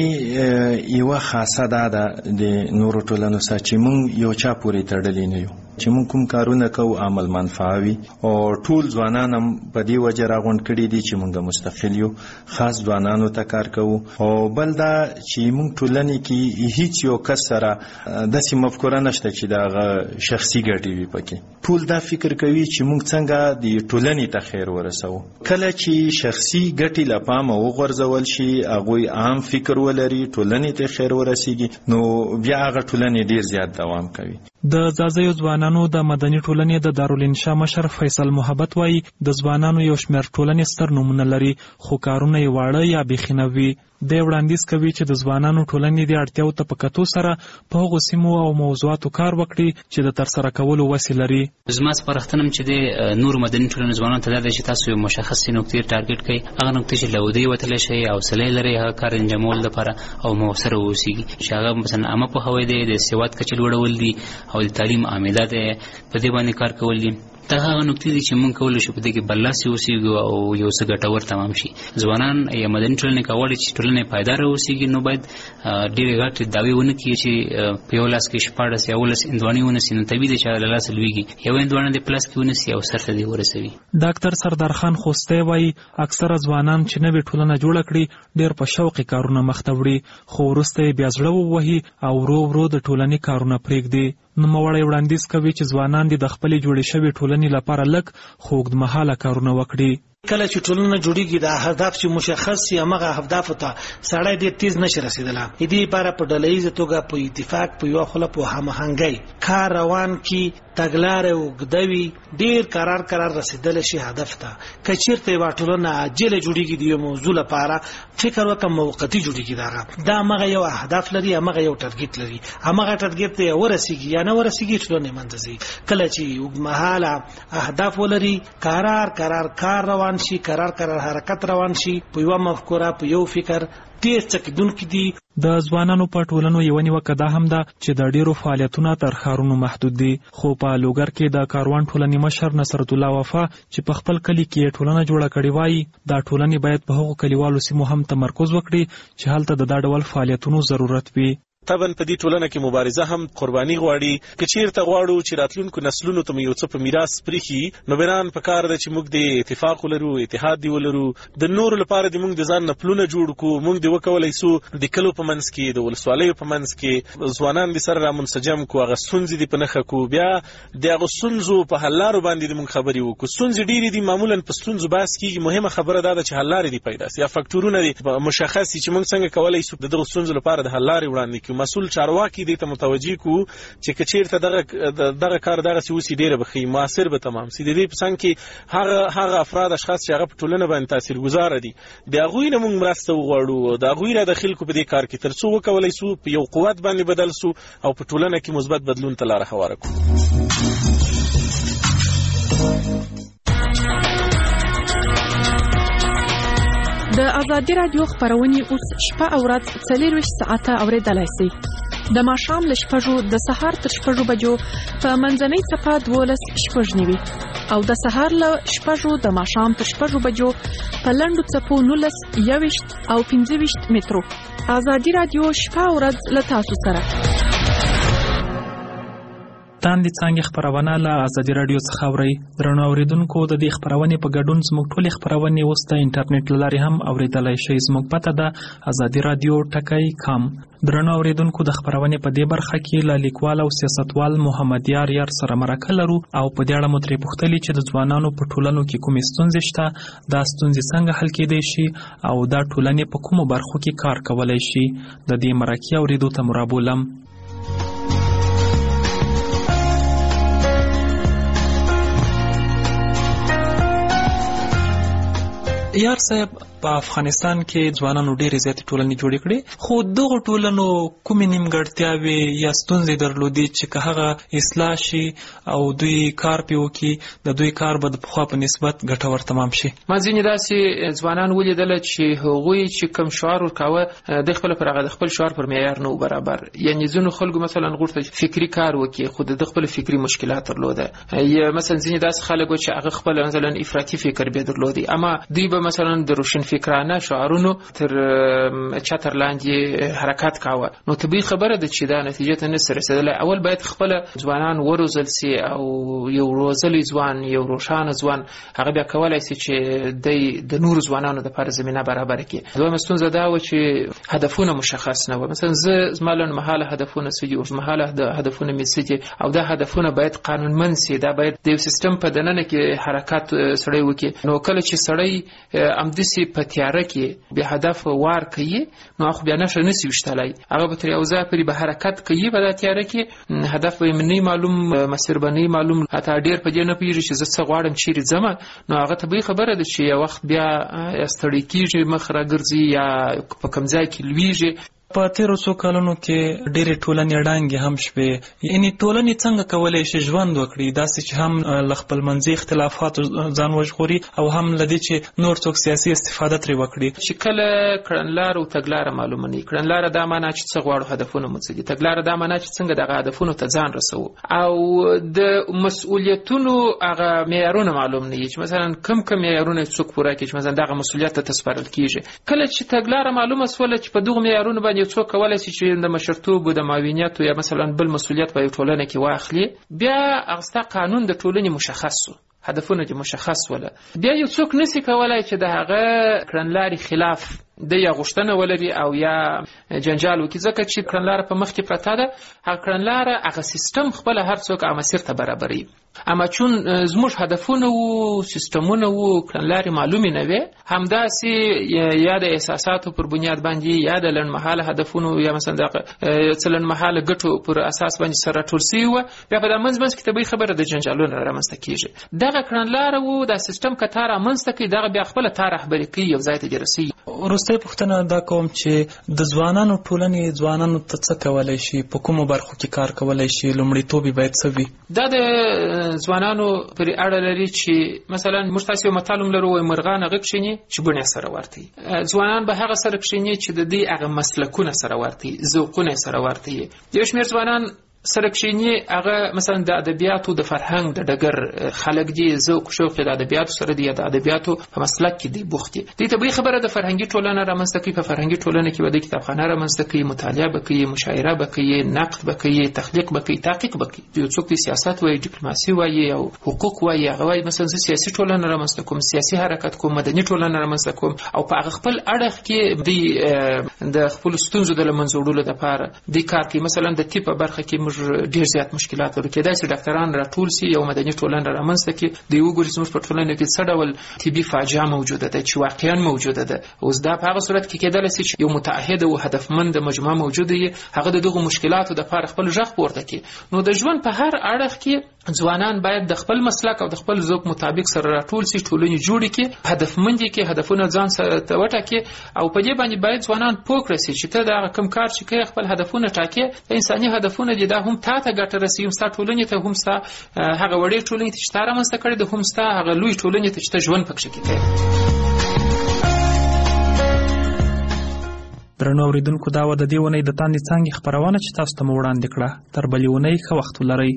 ټولنې یوه خاصه دا ده د نورو ټولنو سره چې موږ یو چا پورې تړلي نه یو، چې موږ کوم کارونه کوو عمل منفعه وي او ټول ځوانان هم په دې وجه راغونډ کړي دي چې موږ مستقل یو، خاص ځوانانو ته کار کوو. او بل دا چې موږ ټولنې کې هیڅ یو کس سره داسې مفکوره نشته چې د شخصي ګټې وي پکې. ټول دا فکر کوي چې موږ څنګه د ټولنې ته خیر ورسوو. کله چې شخصي ګټې له پامه وغورځول شي، هغوی عام فکر ولري، ټولنې ته خیر ورسیږي، نو بیا هغه ټولنې ډیر زیات دوام کوي. د ځاځیو ځوانانو د مدني ټولنې د دارالانشا مشر فیصل محبت وایي د ځوانانو یو شمېر ټولنې ستر نومونه لري خو کارونه یې واړه یا بیخي نه وي. دی وړاندیز کوي چې د ځوانانو ټولنې د اړتیاو ته په کتو سره په هغو سیمو او موضوعاتو کار وکړي چې د ترسره کولو وسې لري. زما سپارښتنه چې د نورو مدني ټولنو ځوانانو ته دا ده چې تاسو یو مشخصې نقطې ټارګټ کړئ، هغه نقطې چې له ودې وتلی شئ، حوصله لرئ هغه کار انجامولو لپاره او مؤثره واوسیږي، چې هغه مثلا عامه پوهاوی دی، د سواد کچې لوړول دي او د تعلیم عامله دی، په دې باندې کار کول دي. دا هغه نقطې دي چې موږ کولی شو په دې کې برلاسي اوسېږو او یو څه ګټور تمام شي. ځوانان یا مدني ټولنې که غواړي چې ټولنه پایداره اوسېږي نو باید ډېرې غټې دعوې ونه کړي چې په یو لاس کې شپاړس یا اوولس هندواڼې ونیسي، نو طبیعي دی چې له لاسه لوېږي. یو هندواڼه دې په لاس کې ونیسي او سر ته دې ورسوي. ډاکټر سردار خان خوستی وایي اکثره ځوانان چې نوې ټولنه جوړه کړي ډېر په شوق کارونه مخته وړي، خو وروسته یې بیا زړه ووهي او ورو ورو د ټولنې کارونه پرېږدي. نوموړی وړاندیز کوي چې ځوانان دې د خپلې جوړې شوې ټولنې لپاره لږ خو اوږدمهاله کارونه وکړي. کله چې ټولنه جوړیږي د اهداف چې مشخص شي هغه اهداف ته سړی ډېر تیز نشي رسیدلی. دې لپاره په ډلهییزه توګه په اتفاق په یوه خوله په هماهنګۍ کار روان کړي، تګلارې اوږده وي، ډېر قرار قرار رسیدلی شي هدف ته. که چېرته یوه ټولنه عاجله جوړیږي د یو موضوع لپاره فکر وکړه موقتي جوړیږي، دغه دا همغه یو اهداف لري، همغه یو ټارګټ لري، همغه ټارګټ ته ورسیږي یا نه ورسیږي ټولنې منځ ځي. کله چې اوږدمهاله اهداف ولري، قرار قرار کار روان شي، قرار قرار حرکت روان شي، په یو مفکوره په یو فکر ډېر څکیدونکي دي. د ځوانانو په ټولنو یوه نیوکه دا هم ده چې د ډېرو فعالیتونه تر ښارونو محدود دي. خو په لوګر کې د کاروان ټولنې مشر نصرت الله وفا چې په خپل کلي کې ټولنه جوړه کړې وایي دا ټولنې باید په هغو کلیوالو سیمو هم تمرکز وکړي چې هلته د دا ډول فعالیتونو ضرورت وي. طبعا په دې ټولنه کې مبارزه هم قرباني غواړي. که چیرته غواړو چې راتلونکو نسلونو ته یو څه په میراث پرېښي نو بران په کار ده چې موږ د اتفاق ولرو، اتحاد دی ولرو، د نورو لپاره د موږ د ځان نه پلونه جوړ کړو. موږ د وکولی سو د کلو په منځ کې د ولسوالیو په منځ کې ځوانان د سره رامنسجم کړو، هغه ستونزې دې په نښه کړو، بیا د هغو ستونزو په حل لارو باندې د موږ خبرې وکړو. ستونزې ډېرې دي، معمولا په ستونزو بحث کېږي، مهمه خبره دا ده چې حل لارې دې پیدا سي یا فکټورونه دې مشخص سي چې موږ څنګه کولی سو د دغو ستونزو لپاره د حل لارې وړاندې کړو. مسؤل چارواکي کې دې ته متوجي کو چې کچیرته دغه دغه کار دغه سوسی ډیره بخي موثر به تمام سي. د دې په څنګه کې هغه هغه افراد اشخاص چې هغه په ټولنه باندې تاثیرګذار دي د هغوی نه موږ مرسته وغواړو، د هغوی را داخل کو په دې کار کې ترڅو وکولای سو په یو قوت باندې بدل سو او په ټولنه کې مثبت بدلون ته لار هواره کړو. د ازادي رادیو خبرونه اوس شپه او ورځ څلور ساعته اوریدلای شئ. د ماښام له شپږو د سهار تر شپږو بجو په منځنۍ صفه دولس شپږ نیوي او د سهار له شپږو د ماښام تر شپږو بجو په لنډو څپو نولس یوویشت او پنځه ویشت مترو. ازادي رادیو شپه او ورځ له تاسو سره. تاندې څانګې خپرونه له ازادي راډیو څخه اورئ. درنو اوریدونکو، د دې خپرونې په ګډون زموږ ټولې خپرونې اوس د انټرنیټ له لارې هم اوریدلای شئ. زموږ پته ده ازادي راډیو ټکی کام. درنو اوریدونکو، د خپرونې په دې برخه کې له لیکوال او سیاستوال محمد یار یار سره مرکه لرو او په دې اړه مو ترې پوښتلي چې د ځوانانو په ټولنو کې کومې ستونزې شته، دا ستونزې څنګه حل کېدای شي او دا ټولنې په کومو برخو کې کار کولی شي. د دې مرکې اوریدو ته مو رابولم. یار صاحب، په افغانستان کې ځوانانو ډېرې زیاتې ټولنې جوړې کړې، خو دغو ټولنو کومې نیمګړتیاوې یا ستونزې درلودې چې که هغه اصلاح شي او دوی کار پې وکړي، د دوی کار به د پخوا په نسبت ګټور تمام شي. ما ځینې داسې ځوانان ولیدله چې هغوی چې کوم شعار ورکاوه د خپل پر هغه د خپل شعار پر معیار نه و برابر. یعنې ځینو خلکو مثلا غوښتل فکري کار وکړي خو د خپل فکري مشکلات درلوده، یا مثلا ځینې داسې خلک و چې هغه خپل مثلا افراطي فکر به درلودي، اما دوی به مثلا د روشن فکرانه شعارونو تر چتر لاندې حرکت کاوه. نو طبیعي خبره ده چې دا نتیجه ته نه رسیدله. اول باید خپل ځوانان وروزل سي او یو روزلی ځوان، یو روښانه ځوان هغه بیا کولای شي چې د نور ځوانانو لپاره زمينه برابر کړي. دویمه ستونزه دا و چې هدفونه مشخص نه و. مثلا زه زمالن مهاله هدفونه سدي او مهاله هدفونه می سدي او دا هدفونه باید قانونمن سي. دا باید د سیستم په دننه کې حرکت سړی وکړي. نو کله چې سړی امدسي په تیاره کې به هدف وار کوي، نو خو بیا نشه نسی وشتلای، هغه به تر یو ځای پورې به حرکت کوي، په تیاره کې هدف به نه معلوم، مسیر به نه معلوم، حتی ډیر په دې نه پیږي چې زه څه غواړم چیرې ځم. نو هغه طبیعي خبره ده چې یو وخت بیا ستړی کیږي، مخ راګرځي یا په کوم ځای کې لویږي. په تیرو څو کلونو کې ډېرې ټولنې ړنګې هم شوې. یعنې ټولنې څنګه کولی شي ژوند وکړي، داسې چې هم له خپلمنځي اختلافاتو ځان وژغوري او هم له دې چې نور څوک سیاسي استفاده ترې وکړي. چې کله کړنلاره او تګلاره معلومه نه وي، کړنلاره دا معنا چې څه غواړو، هدفونه مو څه دي، تګلاره دا معنا چې څنګه دغه هدفونو ته ځان رسوو، او د مسؤلیتونو هغه معیارونه معلوم نه وي چې مثلا کم کم معیارونه څوک پوره کړي، چې مثلا دغه مسؤلیت ته سپارل کېږي. کله چې تګلاره معلومه سوله چې په دغو معیارونو باندې څوک کولای شي چې د مشرتوب او د معاونیت یا مثلا بل مسؤلیت په ټولنه کې واخلي، بیا هغه قانون د ټولنې مشخص و، هدفونه دې مشخص وله، بیا یو څوک نسی کولای چې د هغه کړنلارې خلاف د یا غوښتنه ولري او یا جنجال وکړي، ځکه چې کړنلاره په مخ کې پرته ده. هغه کړنلاره هغه سیستم خپل هر څوک هغه مسیر ته برابري، اما چون زموږ هدفونه وو، سیستمونه وو، کړنلارې معلومې نه وي، همداسې یا د احساساتو پر بنیاد باندې یا د لنډمهاله هدفونو یا مثلا د لنډمهاله ګټو پر اساس باندې سره ټول سوي وه، بیا په دا منځ منځ کې طبیعي خبره د جنجالونه رامنځته کېږي. دغه کړنلاره وو، دا سیستم که تا رامنځته کړي، دغه بیا خپله تا رهبري کوي، یو ځای ته دې رسوي. وروستۍ پوښتنه دا کوم چې د ځوانانو ټولنې ځوانانو ته څه کولی شي، په کومو برخو کې کار کولی شي، لومړیتوب یې باید څه وي؟ دا د ځوانانو پرې اړه لري چې مثلا موږ تاسو یو متل هم لرو، وایي مرغان هغه کښېني چې بڼې سره ورته وي. ځوانان به هغه سره کښېني چې د دې هغه مسلکونه سره ورته وي، ذوقونه سره ورته وي. یو شمېر ځوانان سره کښېني هغه مثلا د ادبیاتو د فرهنګ د ډګر خلک دي، ذوق شوق د ادبیاتو سره دی، د ادبیاتو په مسلک کې دی بوخت دي. دې طبیعي خبره د فرهنګي ټولنه رامنځته کوي. په فرهنګي ټولنه کې به د کتابخانه رامنځته کوي، مطالعه به کوي، مشاعره به کوي، نقد به کوي، تخلیق به کوي، تحقیق به کوي. یو څوک د سیاست وایي، ډیپلوماسي وایي او حقوق وایي، هغه وایي مثلا زه سیاسي ټولنه رامنځته کوم، سیاسي حرکت کوم، مدني ټولنه رامنځته کوم، او په هغه خپل اړخ کې د خپل ستونزو د له منځه وړلو لپاره دې کار کوي. مثلا د طب په برخه کې موږ ډېر زیات مشکلات لرو، کېدای شي ډاکټران راټول سي، یو مدني ټولنه رامنځته کړي، د یو ګوري زموږ په ټولنه کې څه ډول طبي فاجعه موجوده ده چې واقعا موجوده ده. اوس دا په هغه صورت کې کېدلی شي چې یو متعهد او هدفمند مجموعه موجوده وي، هغه د دغو مشکلاتو دپاره خپل غږ پورته کړي. نو د ژوند په هر اړخ کې ځوانان باید د خپل مسلک او د خپل ذوق مطابق سره راټول سي، ټولنې جوړې کړي، هدفمند کړي، هدفونه ځان سره وټاکي، او په دې باندې باید ځوانان پوه کړي چې ته دا کوم کار چې کوي خپل هدفونه ټاکي، انساني هدفونه دي، دا هم تا ته ګټه رسوي، هم ستا ټولنې ته، هم ستا هغه وړې ټولنې ته چې تا رامنځته کړې ده، هم ستا هغه لوی ټولنې ته چې ته ژوند پکښې کې کوې. درنو اوریدونکو، دا وه د دې اونۍ د تاندې څانګې خپرونه چې تاسو ته مو وړاندې کړه. تر بلې اونۍ ښه وخت ولرئ.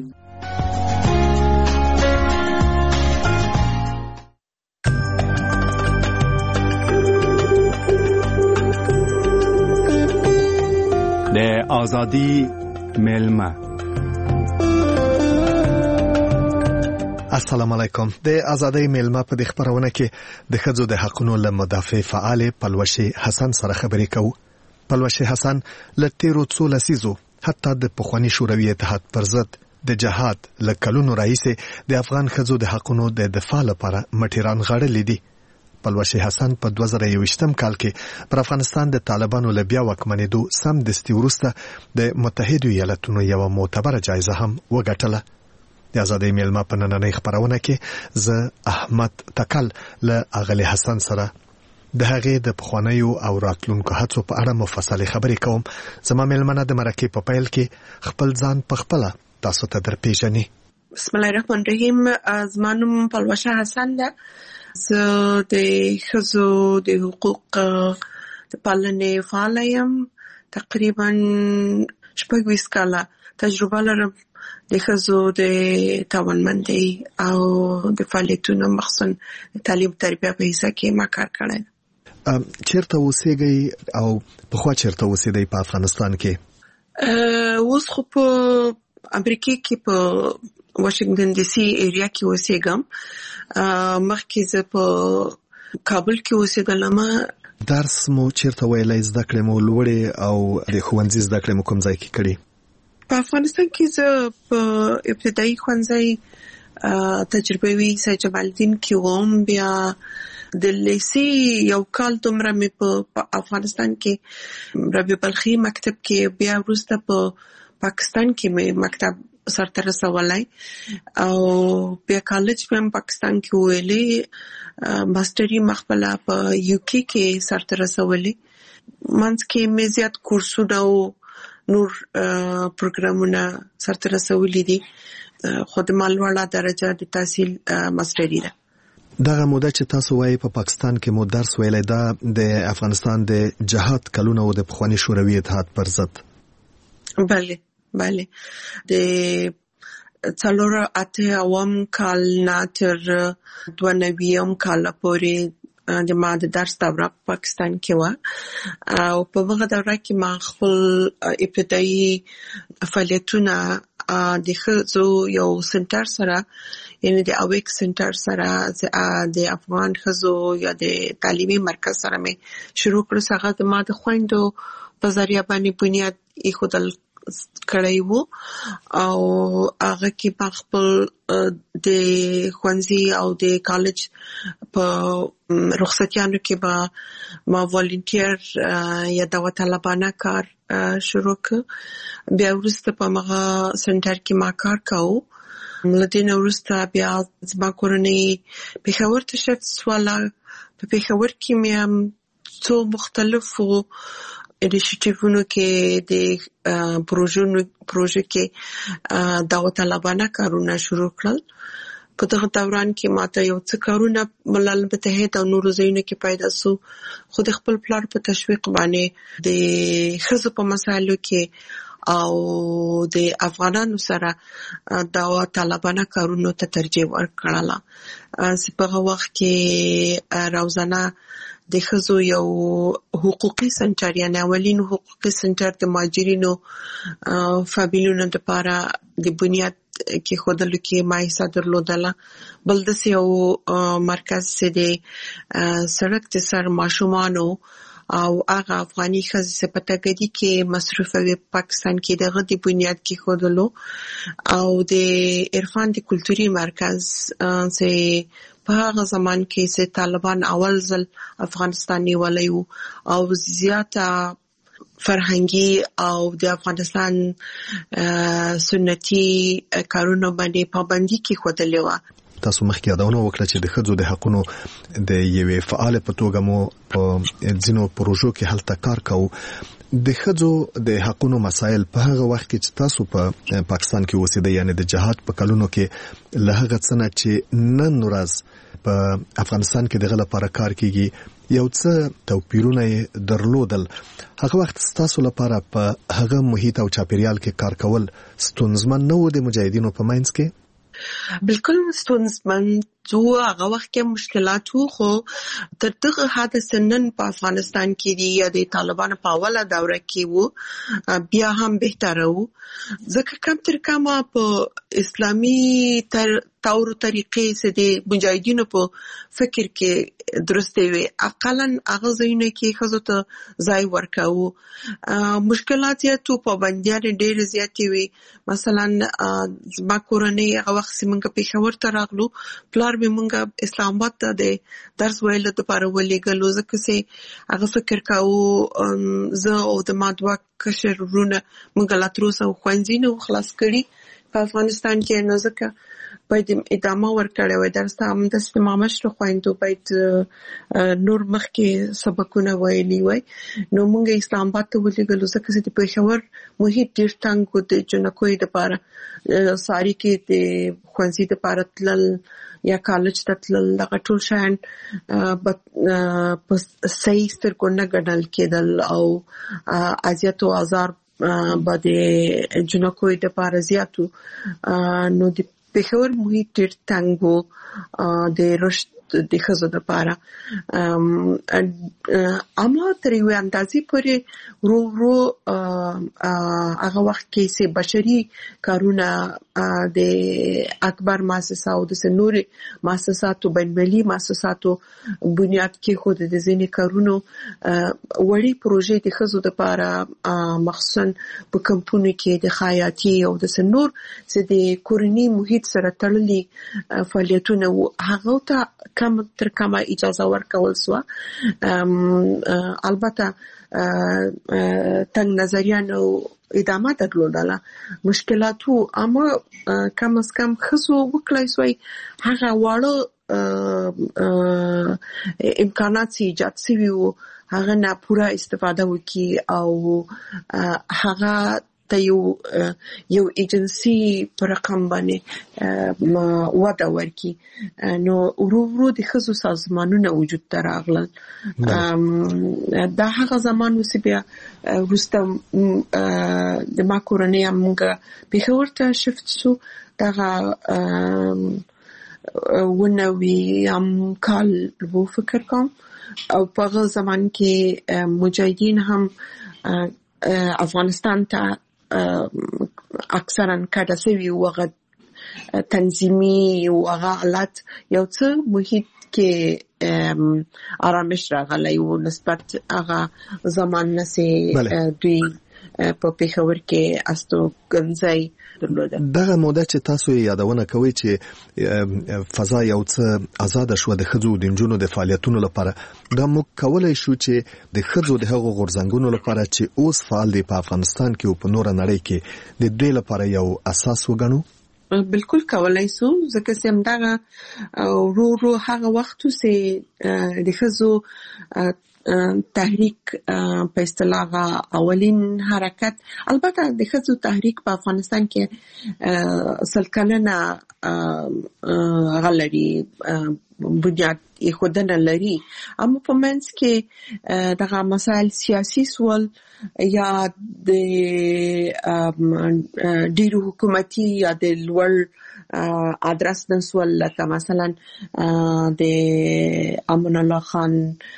د ازادي ملما السلام علیکم. د ازادۍ میلمه په د خبرونه کې د ښځو د حقوقو له مدافع فعال پلوشي حسن سره خبرې کوو. پلوشي حسن له تیرو څو لسیزو حتی د پخوانی شوروي اتحاد پر ضد د جهاد له کلونو راهیسې د افغان ښځو د حقوقو د دفاع لپاره مټیران غړلې دي. پلوشي حسن په دوه زره یوویشتم کال کې پر افغانستان د طالبانو له بیا واکمنېدو سم دستي وروسته د متحدو ایالاتونو یوه معتبره جایزه هم وګټله. د ازادۍ میلمه په نننۍ خبرونه کې زه احمد تکل له اغلی حسن سره د هغې د پخوانیو او راتلونکو هڅو په اړه مفصلې خبرې کوم. زما میلمنه د مرکې په پیل کې خپل ځان په خپله تاسو ته درپېژني. بسم الله الرحمن الرحیم. زما نوم پلوشه حسن ده. زه د ښځو د حقوق د پالنې فعاله یم. تقریبا شپږ ویشت کاله تجربه لرم د ښځو د توانمندۍ او د فعالیتونو مخصوصا د تعلیم تربیه په حصه کې ما کار کړی. چیرته اوسېږئ او پخوا چیرته اوسېدئ په افغانستان کې؟ اوس خو په امریکا کې په واشنگټن ډي سي ایریا کې اوسېږم. مخکې زه په کابل کې اوسېدلم. درس مو چیرته ویلی؟ زده کړې مو لوړې او د ښوونځي زده کړې مو کوم ځای کې کړي؟ په افغانستان کې زه په ابتدایي ښوونځي تجربوي سید جمال الدین کې وم. بیا د لیسې یو کال دومره مې په افغانستان کې ربیع بلخي مکتب کې، بیا وروسته په پاکستان کې مې مکتب سرته رسولی او بیا کالج مې هم پاکستان کې ویلې. ماستري مخبله په یو کې کې سرته رسولی. منځ کې مې زیات کورسونه او نور پروګرامونه سرته رسولي دي، خو د مالوړه درجه د تحصیل ماستري ده. دغه موده چې تاسو وایي په پاکستان کې مو درس ویلی، دا د افغانستان د جهاد کلونه او د پخواني شوروي اتحاد پر ضد؟ بله بله. د څلور اته اوم کال نه تر دوه نویم کال پورې د ما د درس دوره په پاکستان کې وه او په هغه دوره کې ما خپل ابتدایي فعالیتونه د ښځو یو سنټر سره، یعنی د اویک سنټر سره د افغان ښځو یا د تعلیمي مرکز سره مې شروع کړو. هغه د ما د خویندو په ذریعه باندې بنیاد ایښودل کړی وو او هغه کې ما خپل د ښوونځي او د کالج په رخصتیانو کې به ما والنټیر یا داوطلبانه کار شروع کړ. بیا وروسته په هغه سنټر کې ما کار کاوه. له دې نه وروسته بیا زما کورنۍ پېښور ته شفت شوله. په پېښور کې مې هم څو مختلفو انیشیټیوونو کې د پروژو پروژه کې داوطلبانه کارونه شروع کړل. په دغه دوران کې ماته یو څه کارونه ملل متحد او نورو ځایونو کې پیدا سو، خو د خپل پلار په تشویق باندې د ښځو په مسایلو کې او د افغانانو سره داوطلبانه کارونو ته ترجیح ورکړله. په هغه وخت کې روزانه د ښځو یو حقوقي سنټر، یعنی اولین حقوقي سنټر د مهاجرینو فامیلونو لپاره د بنیاد کې خودلو کې ما حصه درلودله. بل داسې یو مرکز چې د سړک د سر ماشومانو او هغه افغاني ښځې چې په تګدي کې مصروفه وي پاکستان کې، دغه د بنیاد کې خودلو او د عرفان د کلتوري مرکز چې په هغه زمان کې چې طالبان اول ځل افغانستان نیولی وو او زیاته فرهنګي او د افغانستان سنتي کارونو باندې پابندي کېښودلې وه. تاسو مخکې یادونه وکړه چې د ښځو د حقونو د یوې فعالې په توګه مو په ځینو پروژو کې هلته کار کوو. د ښځو د حقونو مسایل په هغه وخت کې چې تاسو په پاکستان کې اوسېدئ، یعنی د جهاد په کلونو کې، له هغه څه نه چې نن ورځ په افغانستان کې دغه لپاره کار کیږي، یو څه توپیرونه یې درلودل. هغه وخت ستاسو لپاره په هغه محیط او چاپیریال کې کار کول ستونزمن نه و د مجاهدینو په منځ کې؟ بالکل ستونزمن تو هغه وخت کې مشکلات وو خو تر دغه حد سنن په افغانستان کې دی یا د طالبانو په اوله دوره کې وو بیا هم بهتره وو ځکه کم تر کمه په اسلامي تر تور طریقې سره د مجاهدینو په فکر کې درسته وي اقلا هغه ځینې کې خزو ته ځای ورکاو مشکلات یا تو پابندیان ډېر زیاتې وي مثلا ما کورنۍ هغه وخت څنګه پېښور ته راغلو پلار به مونږه اسلام آباد ته د درس ویلو لپاره ولېږلو ځکه چې هغه فکر کاوه زه او د ما دوه کشر ورونه مونږ لا تر اوسه ښوونځي نه خلاص کړي په افغانستان کې نو ځکه باید ادامه ورکړی وای درس ته همداسې ما مشره خویندو باید نور مخکې سبقونه ویلي وای نو مونږ اسلام آباد ته ولېږلو ځکه چې د پېښور محیط ډېر تنګ و د جنکوی دپاره ساري کې د ښوونځي دپاره تلل یا کالج ته تلل دغه ټول شیان په صحیح سترګو نه ګڼل کېدل او اذیت او آزار به د جنکوی دپاره زیات و نو د پېښور محیط ډېر تنګ و د رشد د ښځو دپاره اما تر یوې اندازې پورې ورو ورو هغه وخت کې چې بشري کارونه د اکبر مؤسسه او د نورې مؤسساتو بین‌المللي مؤسساتو بنیاد کېښود د ځینې کارونو وړې پروژې د ښځو دپاره مخصوصا په کمپونو کې د خیاطي او د نور چې د کورني محیط سره تړلي فعالیتونه هغه ته کم تر کمه اجازه ورکول سو البته تنگ نظریانو ادامه درلودله مشکلاتو اما کم از کم خصو وکړای سوی هغه واړه امکانات چې ایجاد شوي وو هغه نه پوره استفاده وکړي او هغه ته یو یو ایجنسی پر رقم باندې وده ورکړي نو ورو ورو د ښځو سازمانونه وجود ته راغلل دا هغه زمان چې بیا وروسته د ما کورنۍ موږ پېښور ته شفت شو دغه ونوي کال وو فکر کوم او په هغه زمان کې مجاهدین هم افغانستان ته اکثرا کډه شوي وو هغه تنظیمي او هغه حالت یو څه محیط کې آرامش راغلی وو نسبت هغه زمان نه چې دوی په پېښور کې استوګنځی درلوده دغه موده چې تاسو یادونه کوي چې فضا یو څه آزاد شو د ښځو د نجونو د فعالیتونو لپاره دا موږ کولای شو چې د ښځو د هغو غورځنګونو لپاره چې اوس فعال دي په افغانستان کې او په نور نړۍ کې د دې لپاره یو اساس وګڼو بالکل کولای شو ځکه چې همدغه ورو ورو هغه وخت چې د ښځو تحریک په اصطلاح اولین حرکت البته د ښځو تحریک په افغانستان کې سل کلنه غلري بنیاد خودنه لري اما په منځ کې دغه مسائل سیاسي سوال یا د ډیرو حکومتي یا د لوړ ادرس نسول لکه مثلا د امان الله خان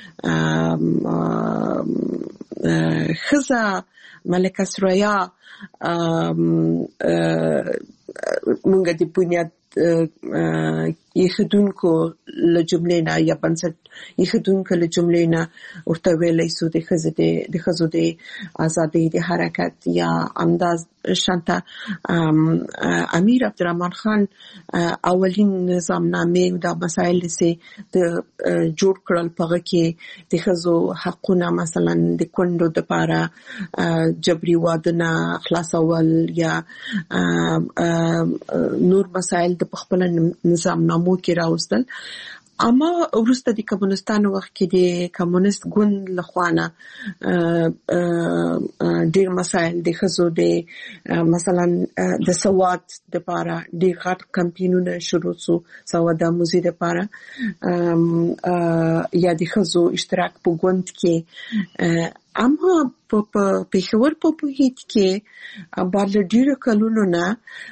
خزا ملکه سریا مونږ د بنیاد یخدونکو له جملې نه یا بنسټ یخدونکو له جملې نه ورته ویلای سو د ښځو د ښځو د ازادۍ د حرکت یا انداز شانته امیر عبدالرحمن خان اولین نظامنامې د مسایل سي د جوړ کړل په کې د ښځو حقونه مثلا د کندو د لپاره جبري وادونه خلاصول یا نور مسایل د خپل نظامنامو کې راوستل اما وروسته د کمونستانو وخت کې د کمونست ګوند لخوانه ډېر مسایل د ښځو د مثلا د سواد د لپاره ډېر غټ کمپاینونه شروع شو سواد آموزي د لپاره یا د ښځو اشتراک په ګوند کې اما په پېښور په محیط کې بعد ډیرو کلونو نه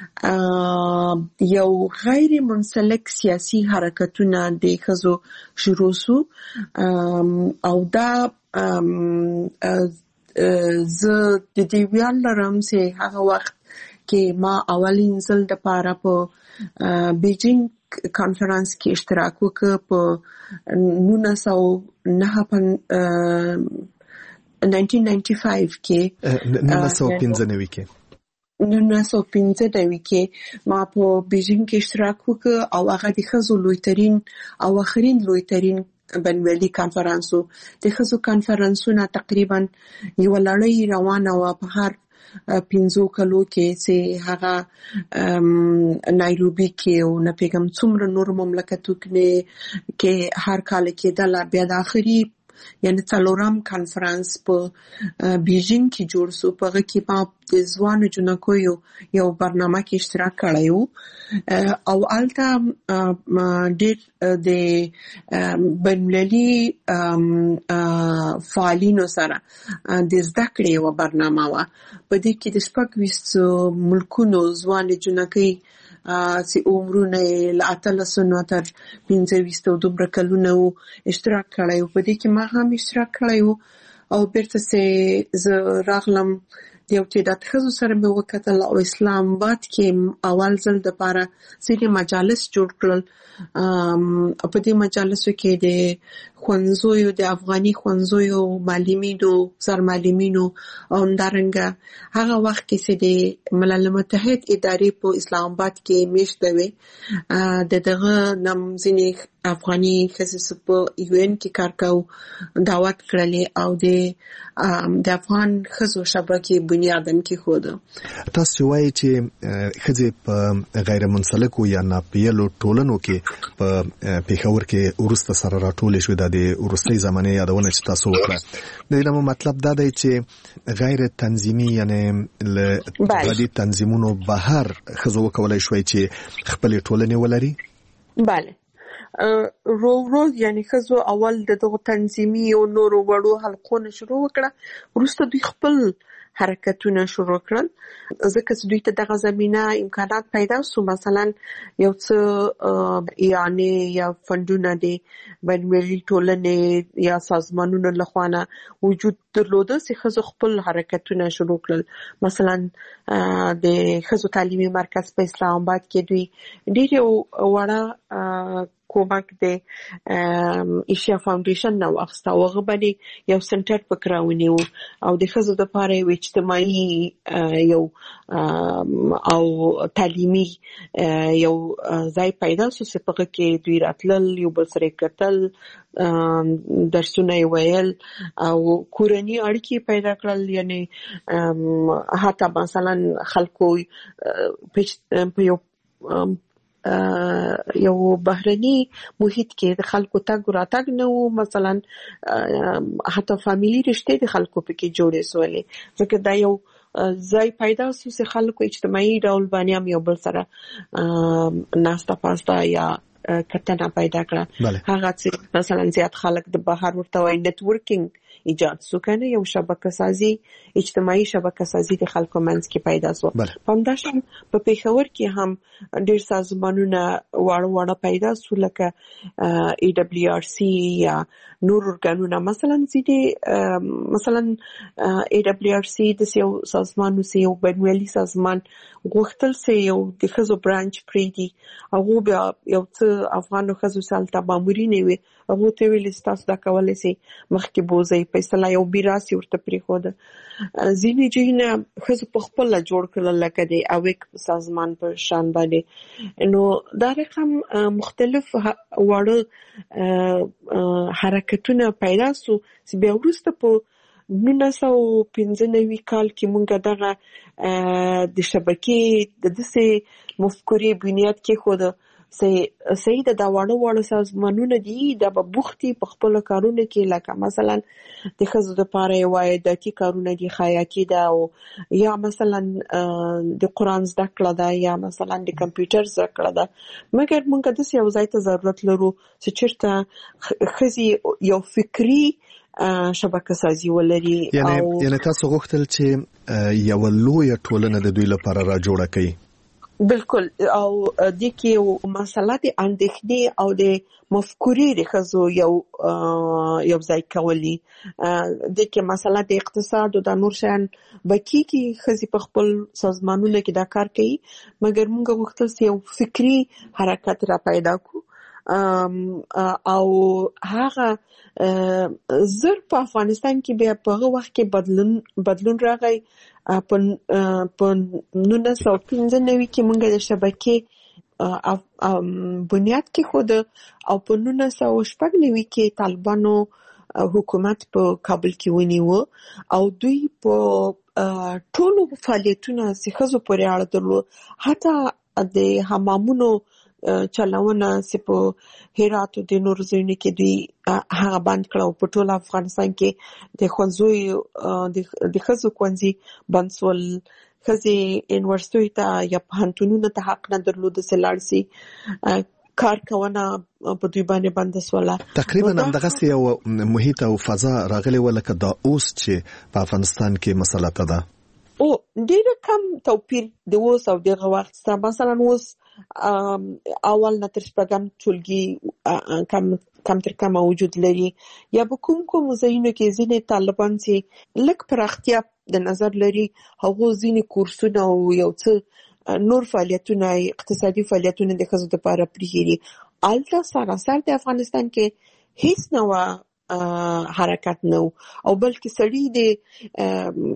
یو غیر منسلک سیاسي حرکتونه د ښځو شروع شو او دا زه د دې ویاړ لرم چې هغه وخت کې ما اولین ځل د پاره په بیجینګ کانفرنس کې اشتراک وکړ په نولس سوه نهه نولس نود کې نولس سوه پنځه نوي کې نولس سوه پنځه نوي کې ما په بیجینګ کې اشتراک وکړ او هغه د ښځو لویترین او اخرین لویترین بین‌المللي کانفرنس و د ښځو کانفرنسونه تقریبا یو لړۍ روانه و په هر پنځو کلو کې چې هغه نایروبي کې او نه پیغام څومره نور مملکتو کې هر کال کې د بیا د اخري یعنی څلورم کانفرنس په بیجینګ کې جوړ شو په هغه کې ما د ځوانو جنکو یو یو برنامه کې اشتراک کړی و او الته ډېر د بین‌المللي فعالینو سره د زده کړې یوه برنامه وه په دې کې د شپږ ویشتو ملکونو ځوانې جنکۍ چې عمرونه یې له اتلسو نه تر پنځه ویشتو دومره کلونه و اشتراک کړی و په دې کې ما هم اشتراک کړی و او بیرته چې زه راغلم د یو تعداد ښځو سره مې وکتل او اسلام آباد کې اول ځل دپاره ځینې مجالس جوړ کړل په دې مجالسو کې د ښوونځیو د افغاني ښوونځیو معلمینو سرمعلمینو او همدارنګه هغه وخت کې چې د ملل متحد ادارې په اسلام آباد کې میشته وې د دغه نم ځینې افغاني ښځې په یو ان کې کار کوو دعوت کړلې او د د افغان ښځو شبکې بنیادن کې خوده تاسو وایي چې ښځې په غیر منسلکو یا ناپیلو ټولنو کې په پېښور کې وروسته سره راټولې شوې د وروستۍ زمانې یادونه چې تاسو وکړه د دې مطلب دا دی چې غیر تنظیمي یعنی له غدي تنظیمونو بهر ښځو وکولای شوی چې خپل ټولنې ولري bale رو رو یعنی ښځو اول دغه تنظیمي او نورو وړو حلقونه شروع وکړه وروسته دوی خپل حرکتونه شروع کړل ځکه چې دوی ته دغه زمينه امکانات پیدا شو مثلا یو څه یعنی یا فندونه دي بین‌المللي ټولنې یا سازمانونو لخوانه وجود درلوده چې ښځو خپل حرکتونه شروع کړل مثلا د ښځو تعلیمي مرکز په اسلام آباد کې دوی ډېر وړه کومک د ایشیا فاونډیشن نو اخستا وغه باندې یو سنټر پکراونی او د ښځو د لپاره یو اجتماعي یو او تعلیمي یو ځای پیدا شو چې په کې دوی راتلل یو بل سره کتل درسونه ویل او کورنۍ اړیکې پیدا کړل یعنی حتی مثلا خلکو په یو یو بهرني محیط کې د خلکو تګ راتګ نه وو مثلا حتی فامیلی رشته د خلکو په کې جوړې سولې ځکه دا یو ځای پیدا شو چې خلکو اجتماعي ډول باندې هم یو بل سره ناستا پاستا یا کتنه پیدا کړه هغه چې مثلا زیات خلک د بهر ورته وای نت ورکینګ ایجاد شو کنه یو شبکه سازي اجتماعي شبکه سازي د خلکو منځ کې پیدا شو په همداشان په پېښور کې هم ډېر سازمانونه واړه واړه پیدا شو لکه ای دبلیو آر سی یا نور ارګانونه مثلا زیدي مثلا ای دبلیو آر سی د یو سازمان نو یو بین‌المللي سازمان غوښتل سي یو د ښځو برانچ پری دي هغه بیا یو څه افغانو ښځو سالته مامورین وي هغه ته ویل تاسو دا کولای سي مخکې بوزي پیسې لا یو بیراسي ورته پری خو ده ځینې جهنه ښځو په خپل جوړ کړل لکه د اویک سازمان په شان باندې نو دا رقم مختلف وړو حرکتونه پیدا سو چې بیا وروسته په نولس سوه پنځه نوي کال کې مونږ دغه د شبکې د دسې مفکورې بنیاد کې خود سید دا واړه واړه سازمانونه دي د بوختي په خپل کارونه کې لکه مثلا د ښځو د پاره وای د کی کارونه دي خیاطي دا او یا مثلا د قران زده کړه دا یا مثلا د کمپیوټر زده کړه دا مګر مونږ د یو ځای ته ضرورت لرو چې چیرته ښځې یو فکری شبکه سازي ولري یعنی یعنی تاسو غوښتل چې یو لوی ټولنه د دوی لپاره را جوړه کړي. بالکل او د کې مسله د اندېښنې او د مفکورې د خزو یو یو ځای کولی د کې مسله د اقتصاد او د نور شان بکی کې خزي په خپل سازمانونو کې دا کار کوي مګر موږ غوښتل چې یو فکری حرکت را پیدا کو او هغه زر په افغانستان کې بیا په هغه وخت کې بدلون بدلون راغی په په نونه سو پنځه نوي کې موږ د شبکې بنیاد کې خود او په نونه سو شپږ نوي کې طالبانو حکومت په کابل کې ونیو او دوی په ټولو فعالیتونو څخه پورې اړه درلود حتی د حمامونو چلاونه سپو هرات او د نور ځایونو کې دی هغه بند کړو په ټول افغانستان کې د خوځوي د خزو کوونځي بنسول خزي یونیورسيټي ته یا پوهنتونونو ته حق نه درلود سلارسي کار کوونه په دوی باندې بند سواله تقریبا همدغه یو محیط او فضا راغلی ولکه دا اوس چې په افغانستان کې مسله ده او ډیر کم توپیر د اوس او دغه وخت سره مثلا اوس اول نه تر شپږم ټولګي کم کم تر کم موجود لري یا به کوم کوم ځایونو کې ځینې طالبان چې لږ پراختیا د نظر لري هغه ځینې کورسونه او یو څه نور فعالیتونه اقتصادي فعالیتونه د خزو لپاره پریږدي الته سراسر د افغانستان کې هیڅ نوع حرکت نو او بلکې سړی د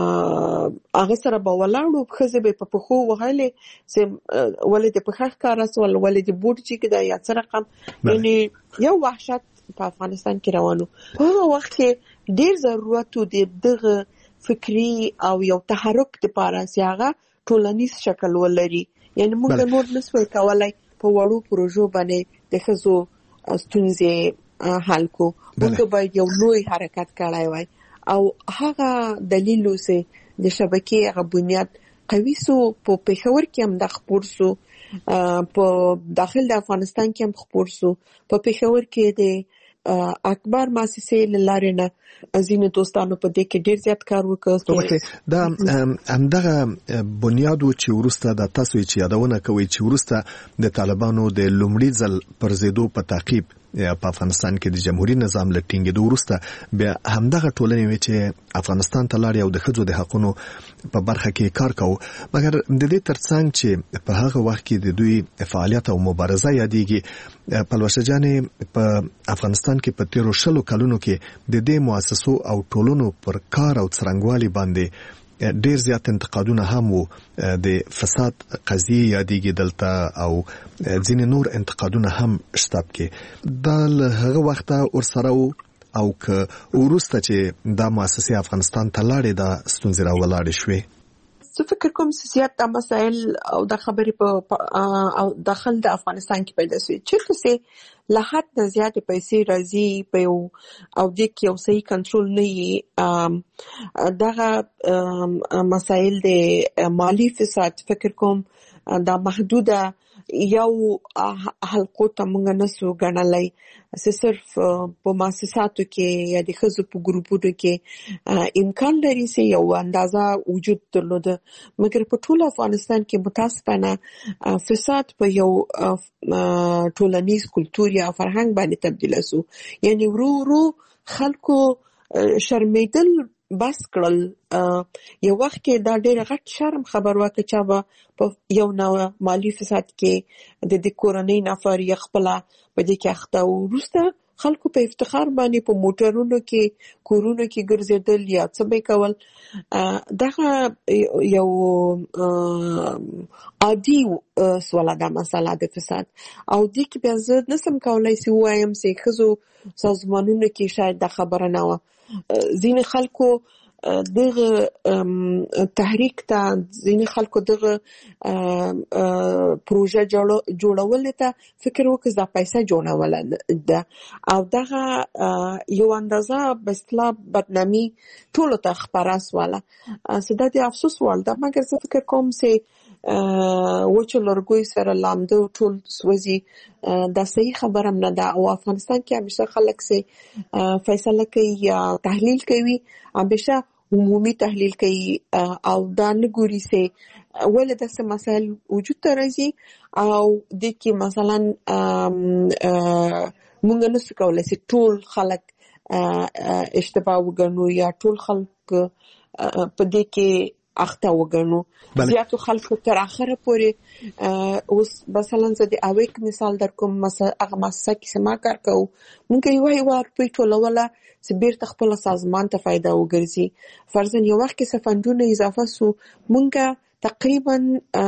هغه سره به ولاړو خزه به په خو وهاله چې ولې د پخخ کار اسول ولې د بوت چې دا یا څه رقم یعنی یو وحشت په افغانستان کې روانو په هغه وخت کې ډیر ضرورت د دغه فکری او یو تحرک لپاره سیاغه ټولنیز شکل ولري یعنی موږ نور نسوي کولای په وړو پروژو باندې د خزو ستونزې حل کو موږ باید یو لوی حرکت کړای وای او هغه دلیل اوسه د شبکې هغه بنیاد قوي سو په پېښور کې هم د خبر سو په داخل د افغانستان کې هم خبر سو په پېښور کې د اکبر مؤسسې لاره نه ازینه دوستانو په دې کې ډیر زیات کار وکړ دا همدغه بنیادو چې ورسته د تاسو چې یادونه کوي چې ورسته د طالبانو د لومړي ځل پر زیدو په تعقیب په افغانستان کې د جمهوریت نظام لټینګې د ورسته بیا همدغه ټولنې وی چې افغانستان ته لاړ او د خځو د حقوقو په برخه کې کار کوي مګر د دې ترڅنګ چې په هغه وخت کې د دوی فعالیت او مبارزه یادېږي پلوشه جانې په افغانستان کې په تیرو شلو کلونو کې د دې مؤسسو او ټولنو پر کار او څرنګوالي باندې ډیر زیات انتقادونه هم وو د فساد قضیه یادېږي دلته او ځینې نور انتقادونه هم شتاب کې د هغه وخت ورسره او که ورسته چې دا مؤسسه افغانستان ته لاړې دا ستونزې راولاړې شوې زه فکر کوم چې زیات د مسایل او د خبرې په او داخل د افغانستان کې پیدا شوی چې څه له حد نه زیات پیسې راځي په یو او د کې یو صحیح کنټرول نه یي دغه مسایل د مالی فساد فکر کوم دا محدوده یو حلقو ته مونږ نسو غنلای چې صرف په مؤسساتو کې یا د خزو په ګروپونو کې امکان لري چې یو اندازه وجود درلود مګر په ټول افغانستان کې متاسفانه فساد په یو ټولنیز کلتور یا فرهنګ باندې تبدیل شو یعنی ورو ورو خلکو شرمیدل بس کړل یو وخت کې دا ډېر غټ شرم خبر واکه چې با په یو نو مالی فساد کې د دې کورنۍ نفر یې خپل په دې کې اخته ورسته خلکو په افتخار باندې په موټرونو کې کورونو کې ګرځیدل یا څه به کول دغه یو عادي سواله ده مسله د فساد او د کې بیا زه نسم کولای سی وایم چې خزو سازمانونو کې شاید د خبره نه و ځینې خلکو دغه تحریک ته ځینې خلکو دغه پروژه جوړول ته فکر وکړ دا پیسې جوړول ده او دغه یو اندازه بسلا بدنامي ټول ته خبره سواله سده د افسوس وړ ده مګر زه فکر کوم چې وچو لرګوي سره لامده ټول سوځي دا صحیح خبره نه ده او افغانستان کې همیشه خلک سي فیصله کوي یا تحلیل کوي همیشه عمومي تحلیل کوي او دا نه ګوري سي ولې داسې مسایل وجود ته راځي او د کې مثلا موږ نشو کولای چې ټول خلک اشتباه وګڼو یا ټول خلک په دې کې اخته وګڼو زیاتو خلکو تر اخره پورې اوس مثلا زه د اویک مثال در کوم مثلا هغه مسله کې سما کار کوو مونږ یو یو ور په ټولوله چې بیرته خپل سازمان ته فائدہ وګرځي فرضاً یو وخت کې سفندونه اضافه سو مونږ تقریبا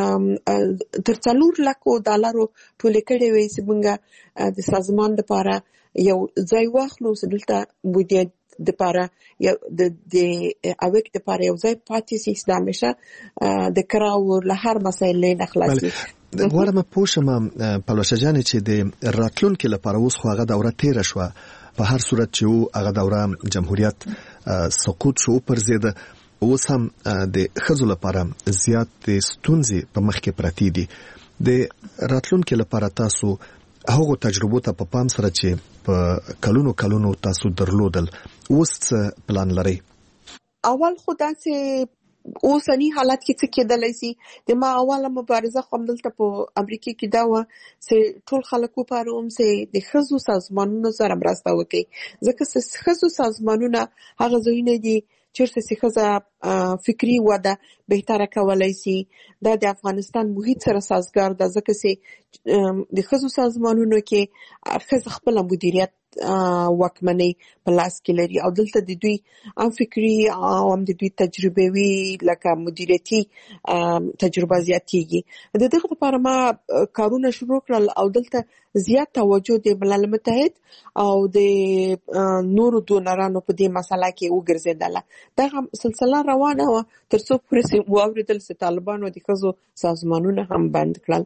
تر څلور لکو ډالرو ټولې کړې وې چې مونږ د سازمان لپاره یو ځای واخلو چې دلته بودیه د پاره یو د د اویک د پاره یو ځای پاتې سي د همیشه د کراو له هر مسایل نه خلاصي غواړم پوښتنه پلوشه جان چې د راتلونکو لپاره اوس خو هغه دوره تیر شو په هر صورت چې هغه دوره جمهوریت سقوط شو پر زید اوس هم د خزو لپاره زیات ستونزې په مخ کې پراتی دي د راتلونکو لپاره تاسو هغه تجربه ته په پام سره چې په کلونو کلونو تاسو درلودل اوس پلان لري اول خدا چې اوسنی حالت کې څه کېدلای شي د ما اوله مبارزه کوم دلته په امریکا کې دا و چې ټول خلکو لپاره هم چې د خزو سازمانونو سره مرسته وکړي ځکه چې خزو سازمانونه هغه ځایونه دي چیرته چې خزه فکری وده بهتره کولای شي دا د افغانستان محیط سره سازگار ده ځکه چې د خزو سازمانونو کې خزه خپل مدیریت وکمنۍ په لاس کې لري او دلته د دوی ام فکری او ام د دوی تجربه وی لکه مدیریتي تجربه زیاتېږي د دغه لپاره ما کارونه شروع کړل او دلته زیات توجه د ملل متحد او د نورو دونرانو په دې مسله کې وګرځیدله دا سلسله روانه و تر څو پورې واوریدل چې طالبانو د خزو سازمانونه هم بند کړل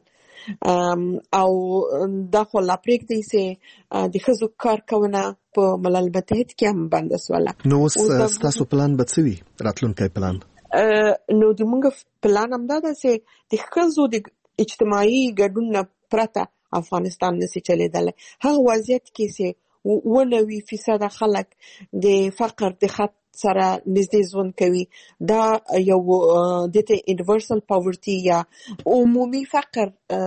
او دا خو لا پرېږدي چې د خزو کارکونه په ملل متحد کې هم بند شوله نو تاسو پلان به څه وي راتلونکی پلان نو د موږ پلان هم دا ده چې د خزو د اجتماعي ګډون پرته افغانستان نشي چلیدلی هغه وضعیت کې چې ونوي فیصد خلک د فقر د خط سره نږدې ژوند کوي دا یو د یونیورسل پاورټي یا عمومي فقر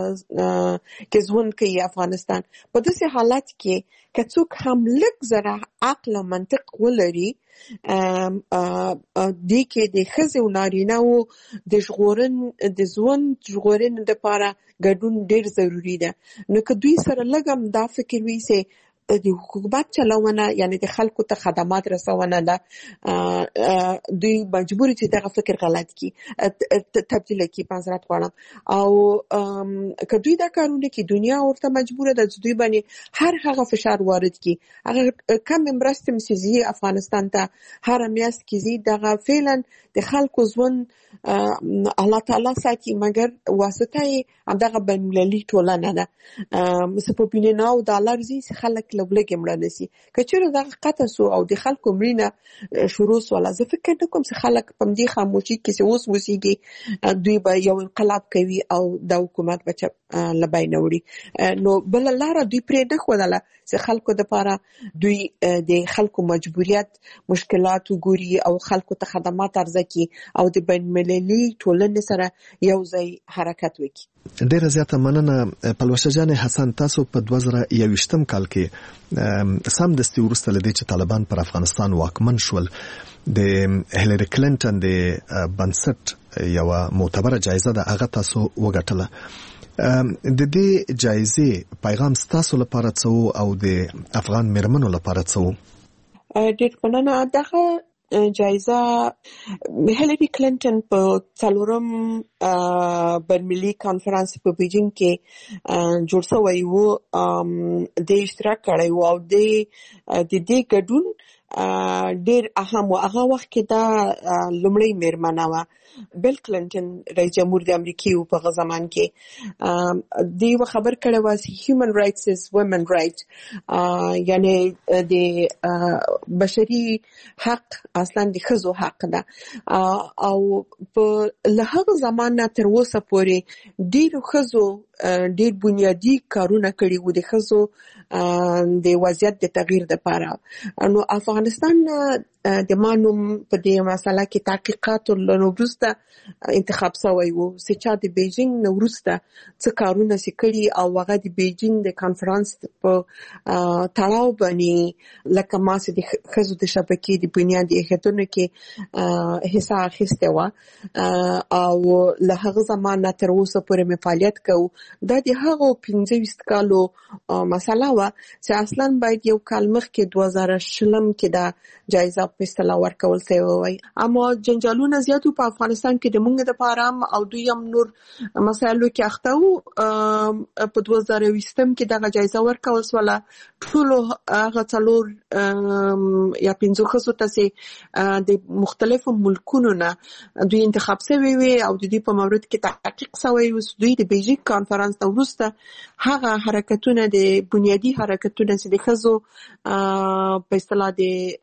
کې ژوند کوي افغانستان په داسې حالت کې که څوک هم لږ زره عقل او منطق ولري د کې د ښځې او نارینه‌و د ژغورن د ژوند ژغورن لپاره ګډون ډېر ضروری ده نو که دوی سره لږ هم دا فکر وي چې د حکومت چلونه یعنی د خلکو ته خدمات رسونه ده دوی مجبور دي دغه فکر غلط کی تبدیل کی پنځرات غواړم او که دوی دا کارونه کی دنیا ورته مجبور ده دوی باندې هر هغه فشار وارد کی هغه کم مرسته مسیزي افغانستان ته هر میاس کی زی دغه فعلا د خلکو ژوند الله تعالی ساتي مګر واسطه یې دغه بنمللي ټولنه ده مس په بیناو ډالر زی خلک لګلګ مړه نسی کچره دغه قطه سو او د خلکو مړینه شروع ولا زه فکر نکوم چې خلک په دې خاموشي کې اوس وسیږي دوی به یو انقلاب کوي او د حکومت بچ لبای نوړي نو بل لار دوی پرې نه خودله چې خلکو د لپاره دوی د خلکو مجبوریت مشکلات وګوري او خلکو ته خدمات ارزکي او د بین المللي ټولنې سره یو ځای حرکت وکړي ډیره زیاته مننه پلوشه جان حسن تاسو په دوه زره یوویشتم کال کې سم دستي ورسته لدی چې طالبان پر افغانستان واکمن شول د هیلری کلینټن د بنسټ یو معتبره جایزه ده هغه تاسو وګټله د دې جایزې پیغام تاسو لپاره څه او د افغان مرمنو لپاره څه ډیر مننه دغه جایزه هیلری کلینټن په څلورم بین‌المللي کانفرنس په بیجینګ کې جوړ شوی و د اشتراک کړی و او د دې ګډون ډیر اهم و. هغه وخت کې دا لومړی میرمنه و. بل کلینټن رئیس جمهور د امریکای په هغه زمان کې دی و خبر کړی و human rights is women right، یعنی د بشري حق اصلا د ښځو حق ده. او په له هغه زمان نه تر اوسه پورې ډیرو ښځو ډیر بنیادی کارونه کړي وو د ښځو د وضعیت د تغییر لپاره. نو افغانستان د مانوم په دې مسله کې تحقیقات له وروسته انتخاب شوی وو چې چا د بیجینګ نو وروسته څه کارونه کړي او هغه د بیجینګ د کانفرنس په تړاو باندې لکه ما چې د ښځو د شبکې د بنیادي اهدافونو کې حصہ اخیسته و او له هغه زمانه تر اوسه پورې مې فعالیت کوو. دا د هغو پنځه ویشت کالو مسله وه چې اصلا باید یو کال مخکې دوه زره شلم کې دا جایزه په اصطلاح ورکول شوی وای. اما جنجالونه زیاتو په افغانستان کې د مونږ دپاره هم او دوی هم نور مسایلو کې اخته وو. په دوه زره ویشتم کې دغه جایزه ورکول شوله. ټولو هغه څلور یا پنځو ښځو ته چې د مختلفو ملکونو نه دوی انتخاب شوي وي او د دوی په مورد کې تحقیق شوی و. دوی د بیجینګ کانفرنس نه وروسته هغه حرکتونه د بنیادي حرکتونه چې د ښځو په اصطلاح د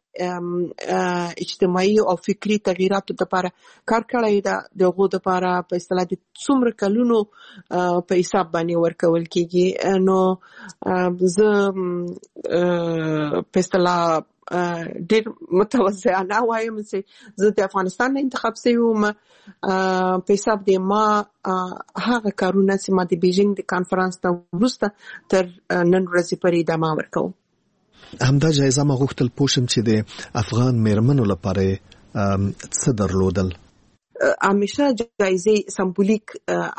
اجتماعي او فکری تغییراتو لپاره کار کړی ده د هغو لپاره په اصطلاح د څومره کلونو په حساب باندې ورکول کېږي. نو زه په اصطلاح ډیر متوازنه وایم چې زه د افغانستان نه انتخاب شوی وم په حساب د ما هغه کارونه چې ما د بیجینګ د کانفرنس نه وروسته تر نن ورځې پورې ادامه ورکوم. همدا جایزه ما غوښتل پوښتم چې د افغان میرمنو لپاره څه درلودل؟ همیشه جایزې سمبولیک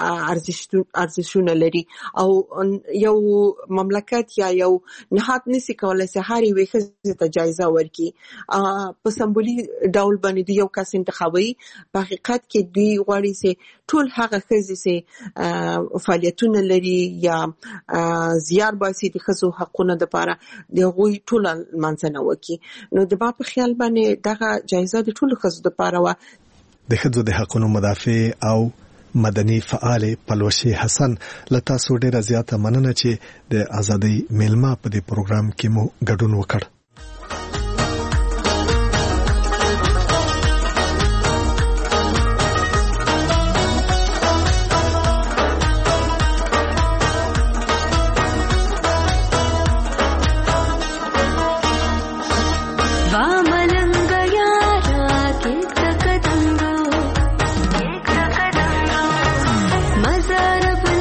ارزښتونه لري او یو مملکت یا یو نهاد نشي کولای چې هر یوې ښځې ته جایزه ورکړي. په سمبولیک ډول باندې دوی یو کس انتخابوي. په حقیقت کې دوی غواړي چې ټول هغه ښځې چې فعالیتونه لري یا زیار باسي د ښځو حقونو لپاره د هغوی ټوله لمانځنه وکړي. نو د ما په خیال باندې دغه جایزه د ټولو ښځو لپاره وه. د ښځو د حقونو مدافع او مدني فعال پلوشي حسن له تاسو ډیره زیاته مننه چې د ازادۍ میلمه په دې پروګرام کې مو ګډون وکړ.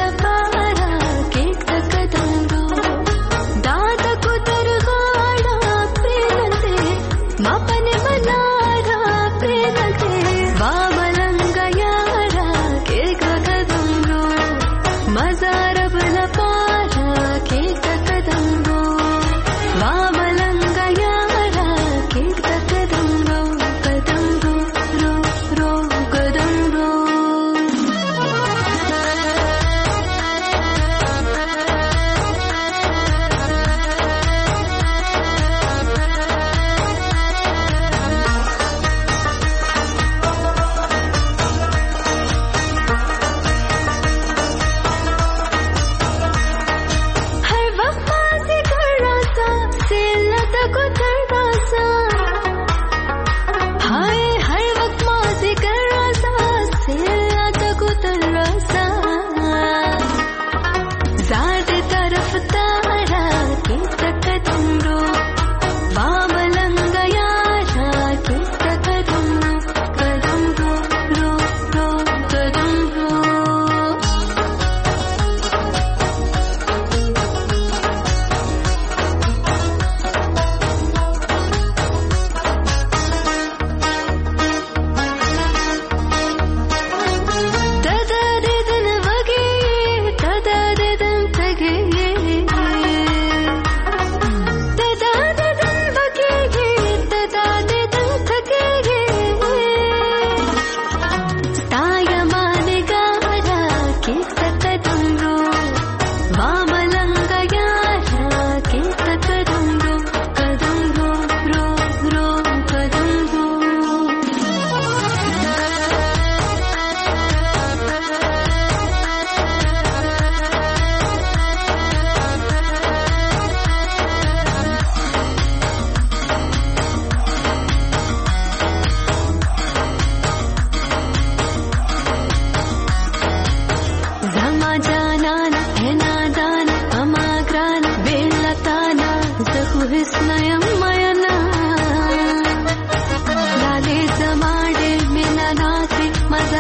دا د کو درغاړه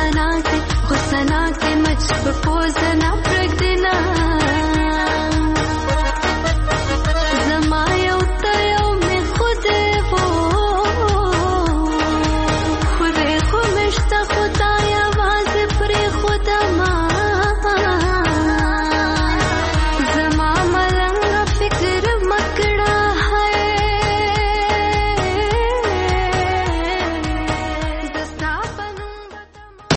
सना के हो सना के मुझ पे पोजना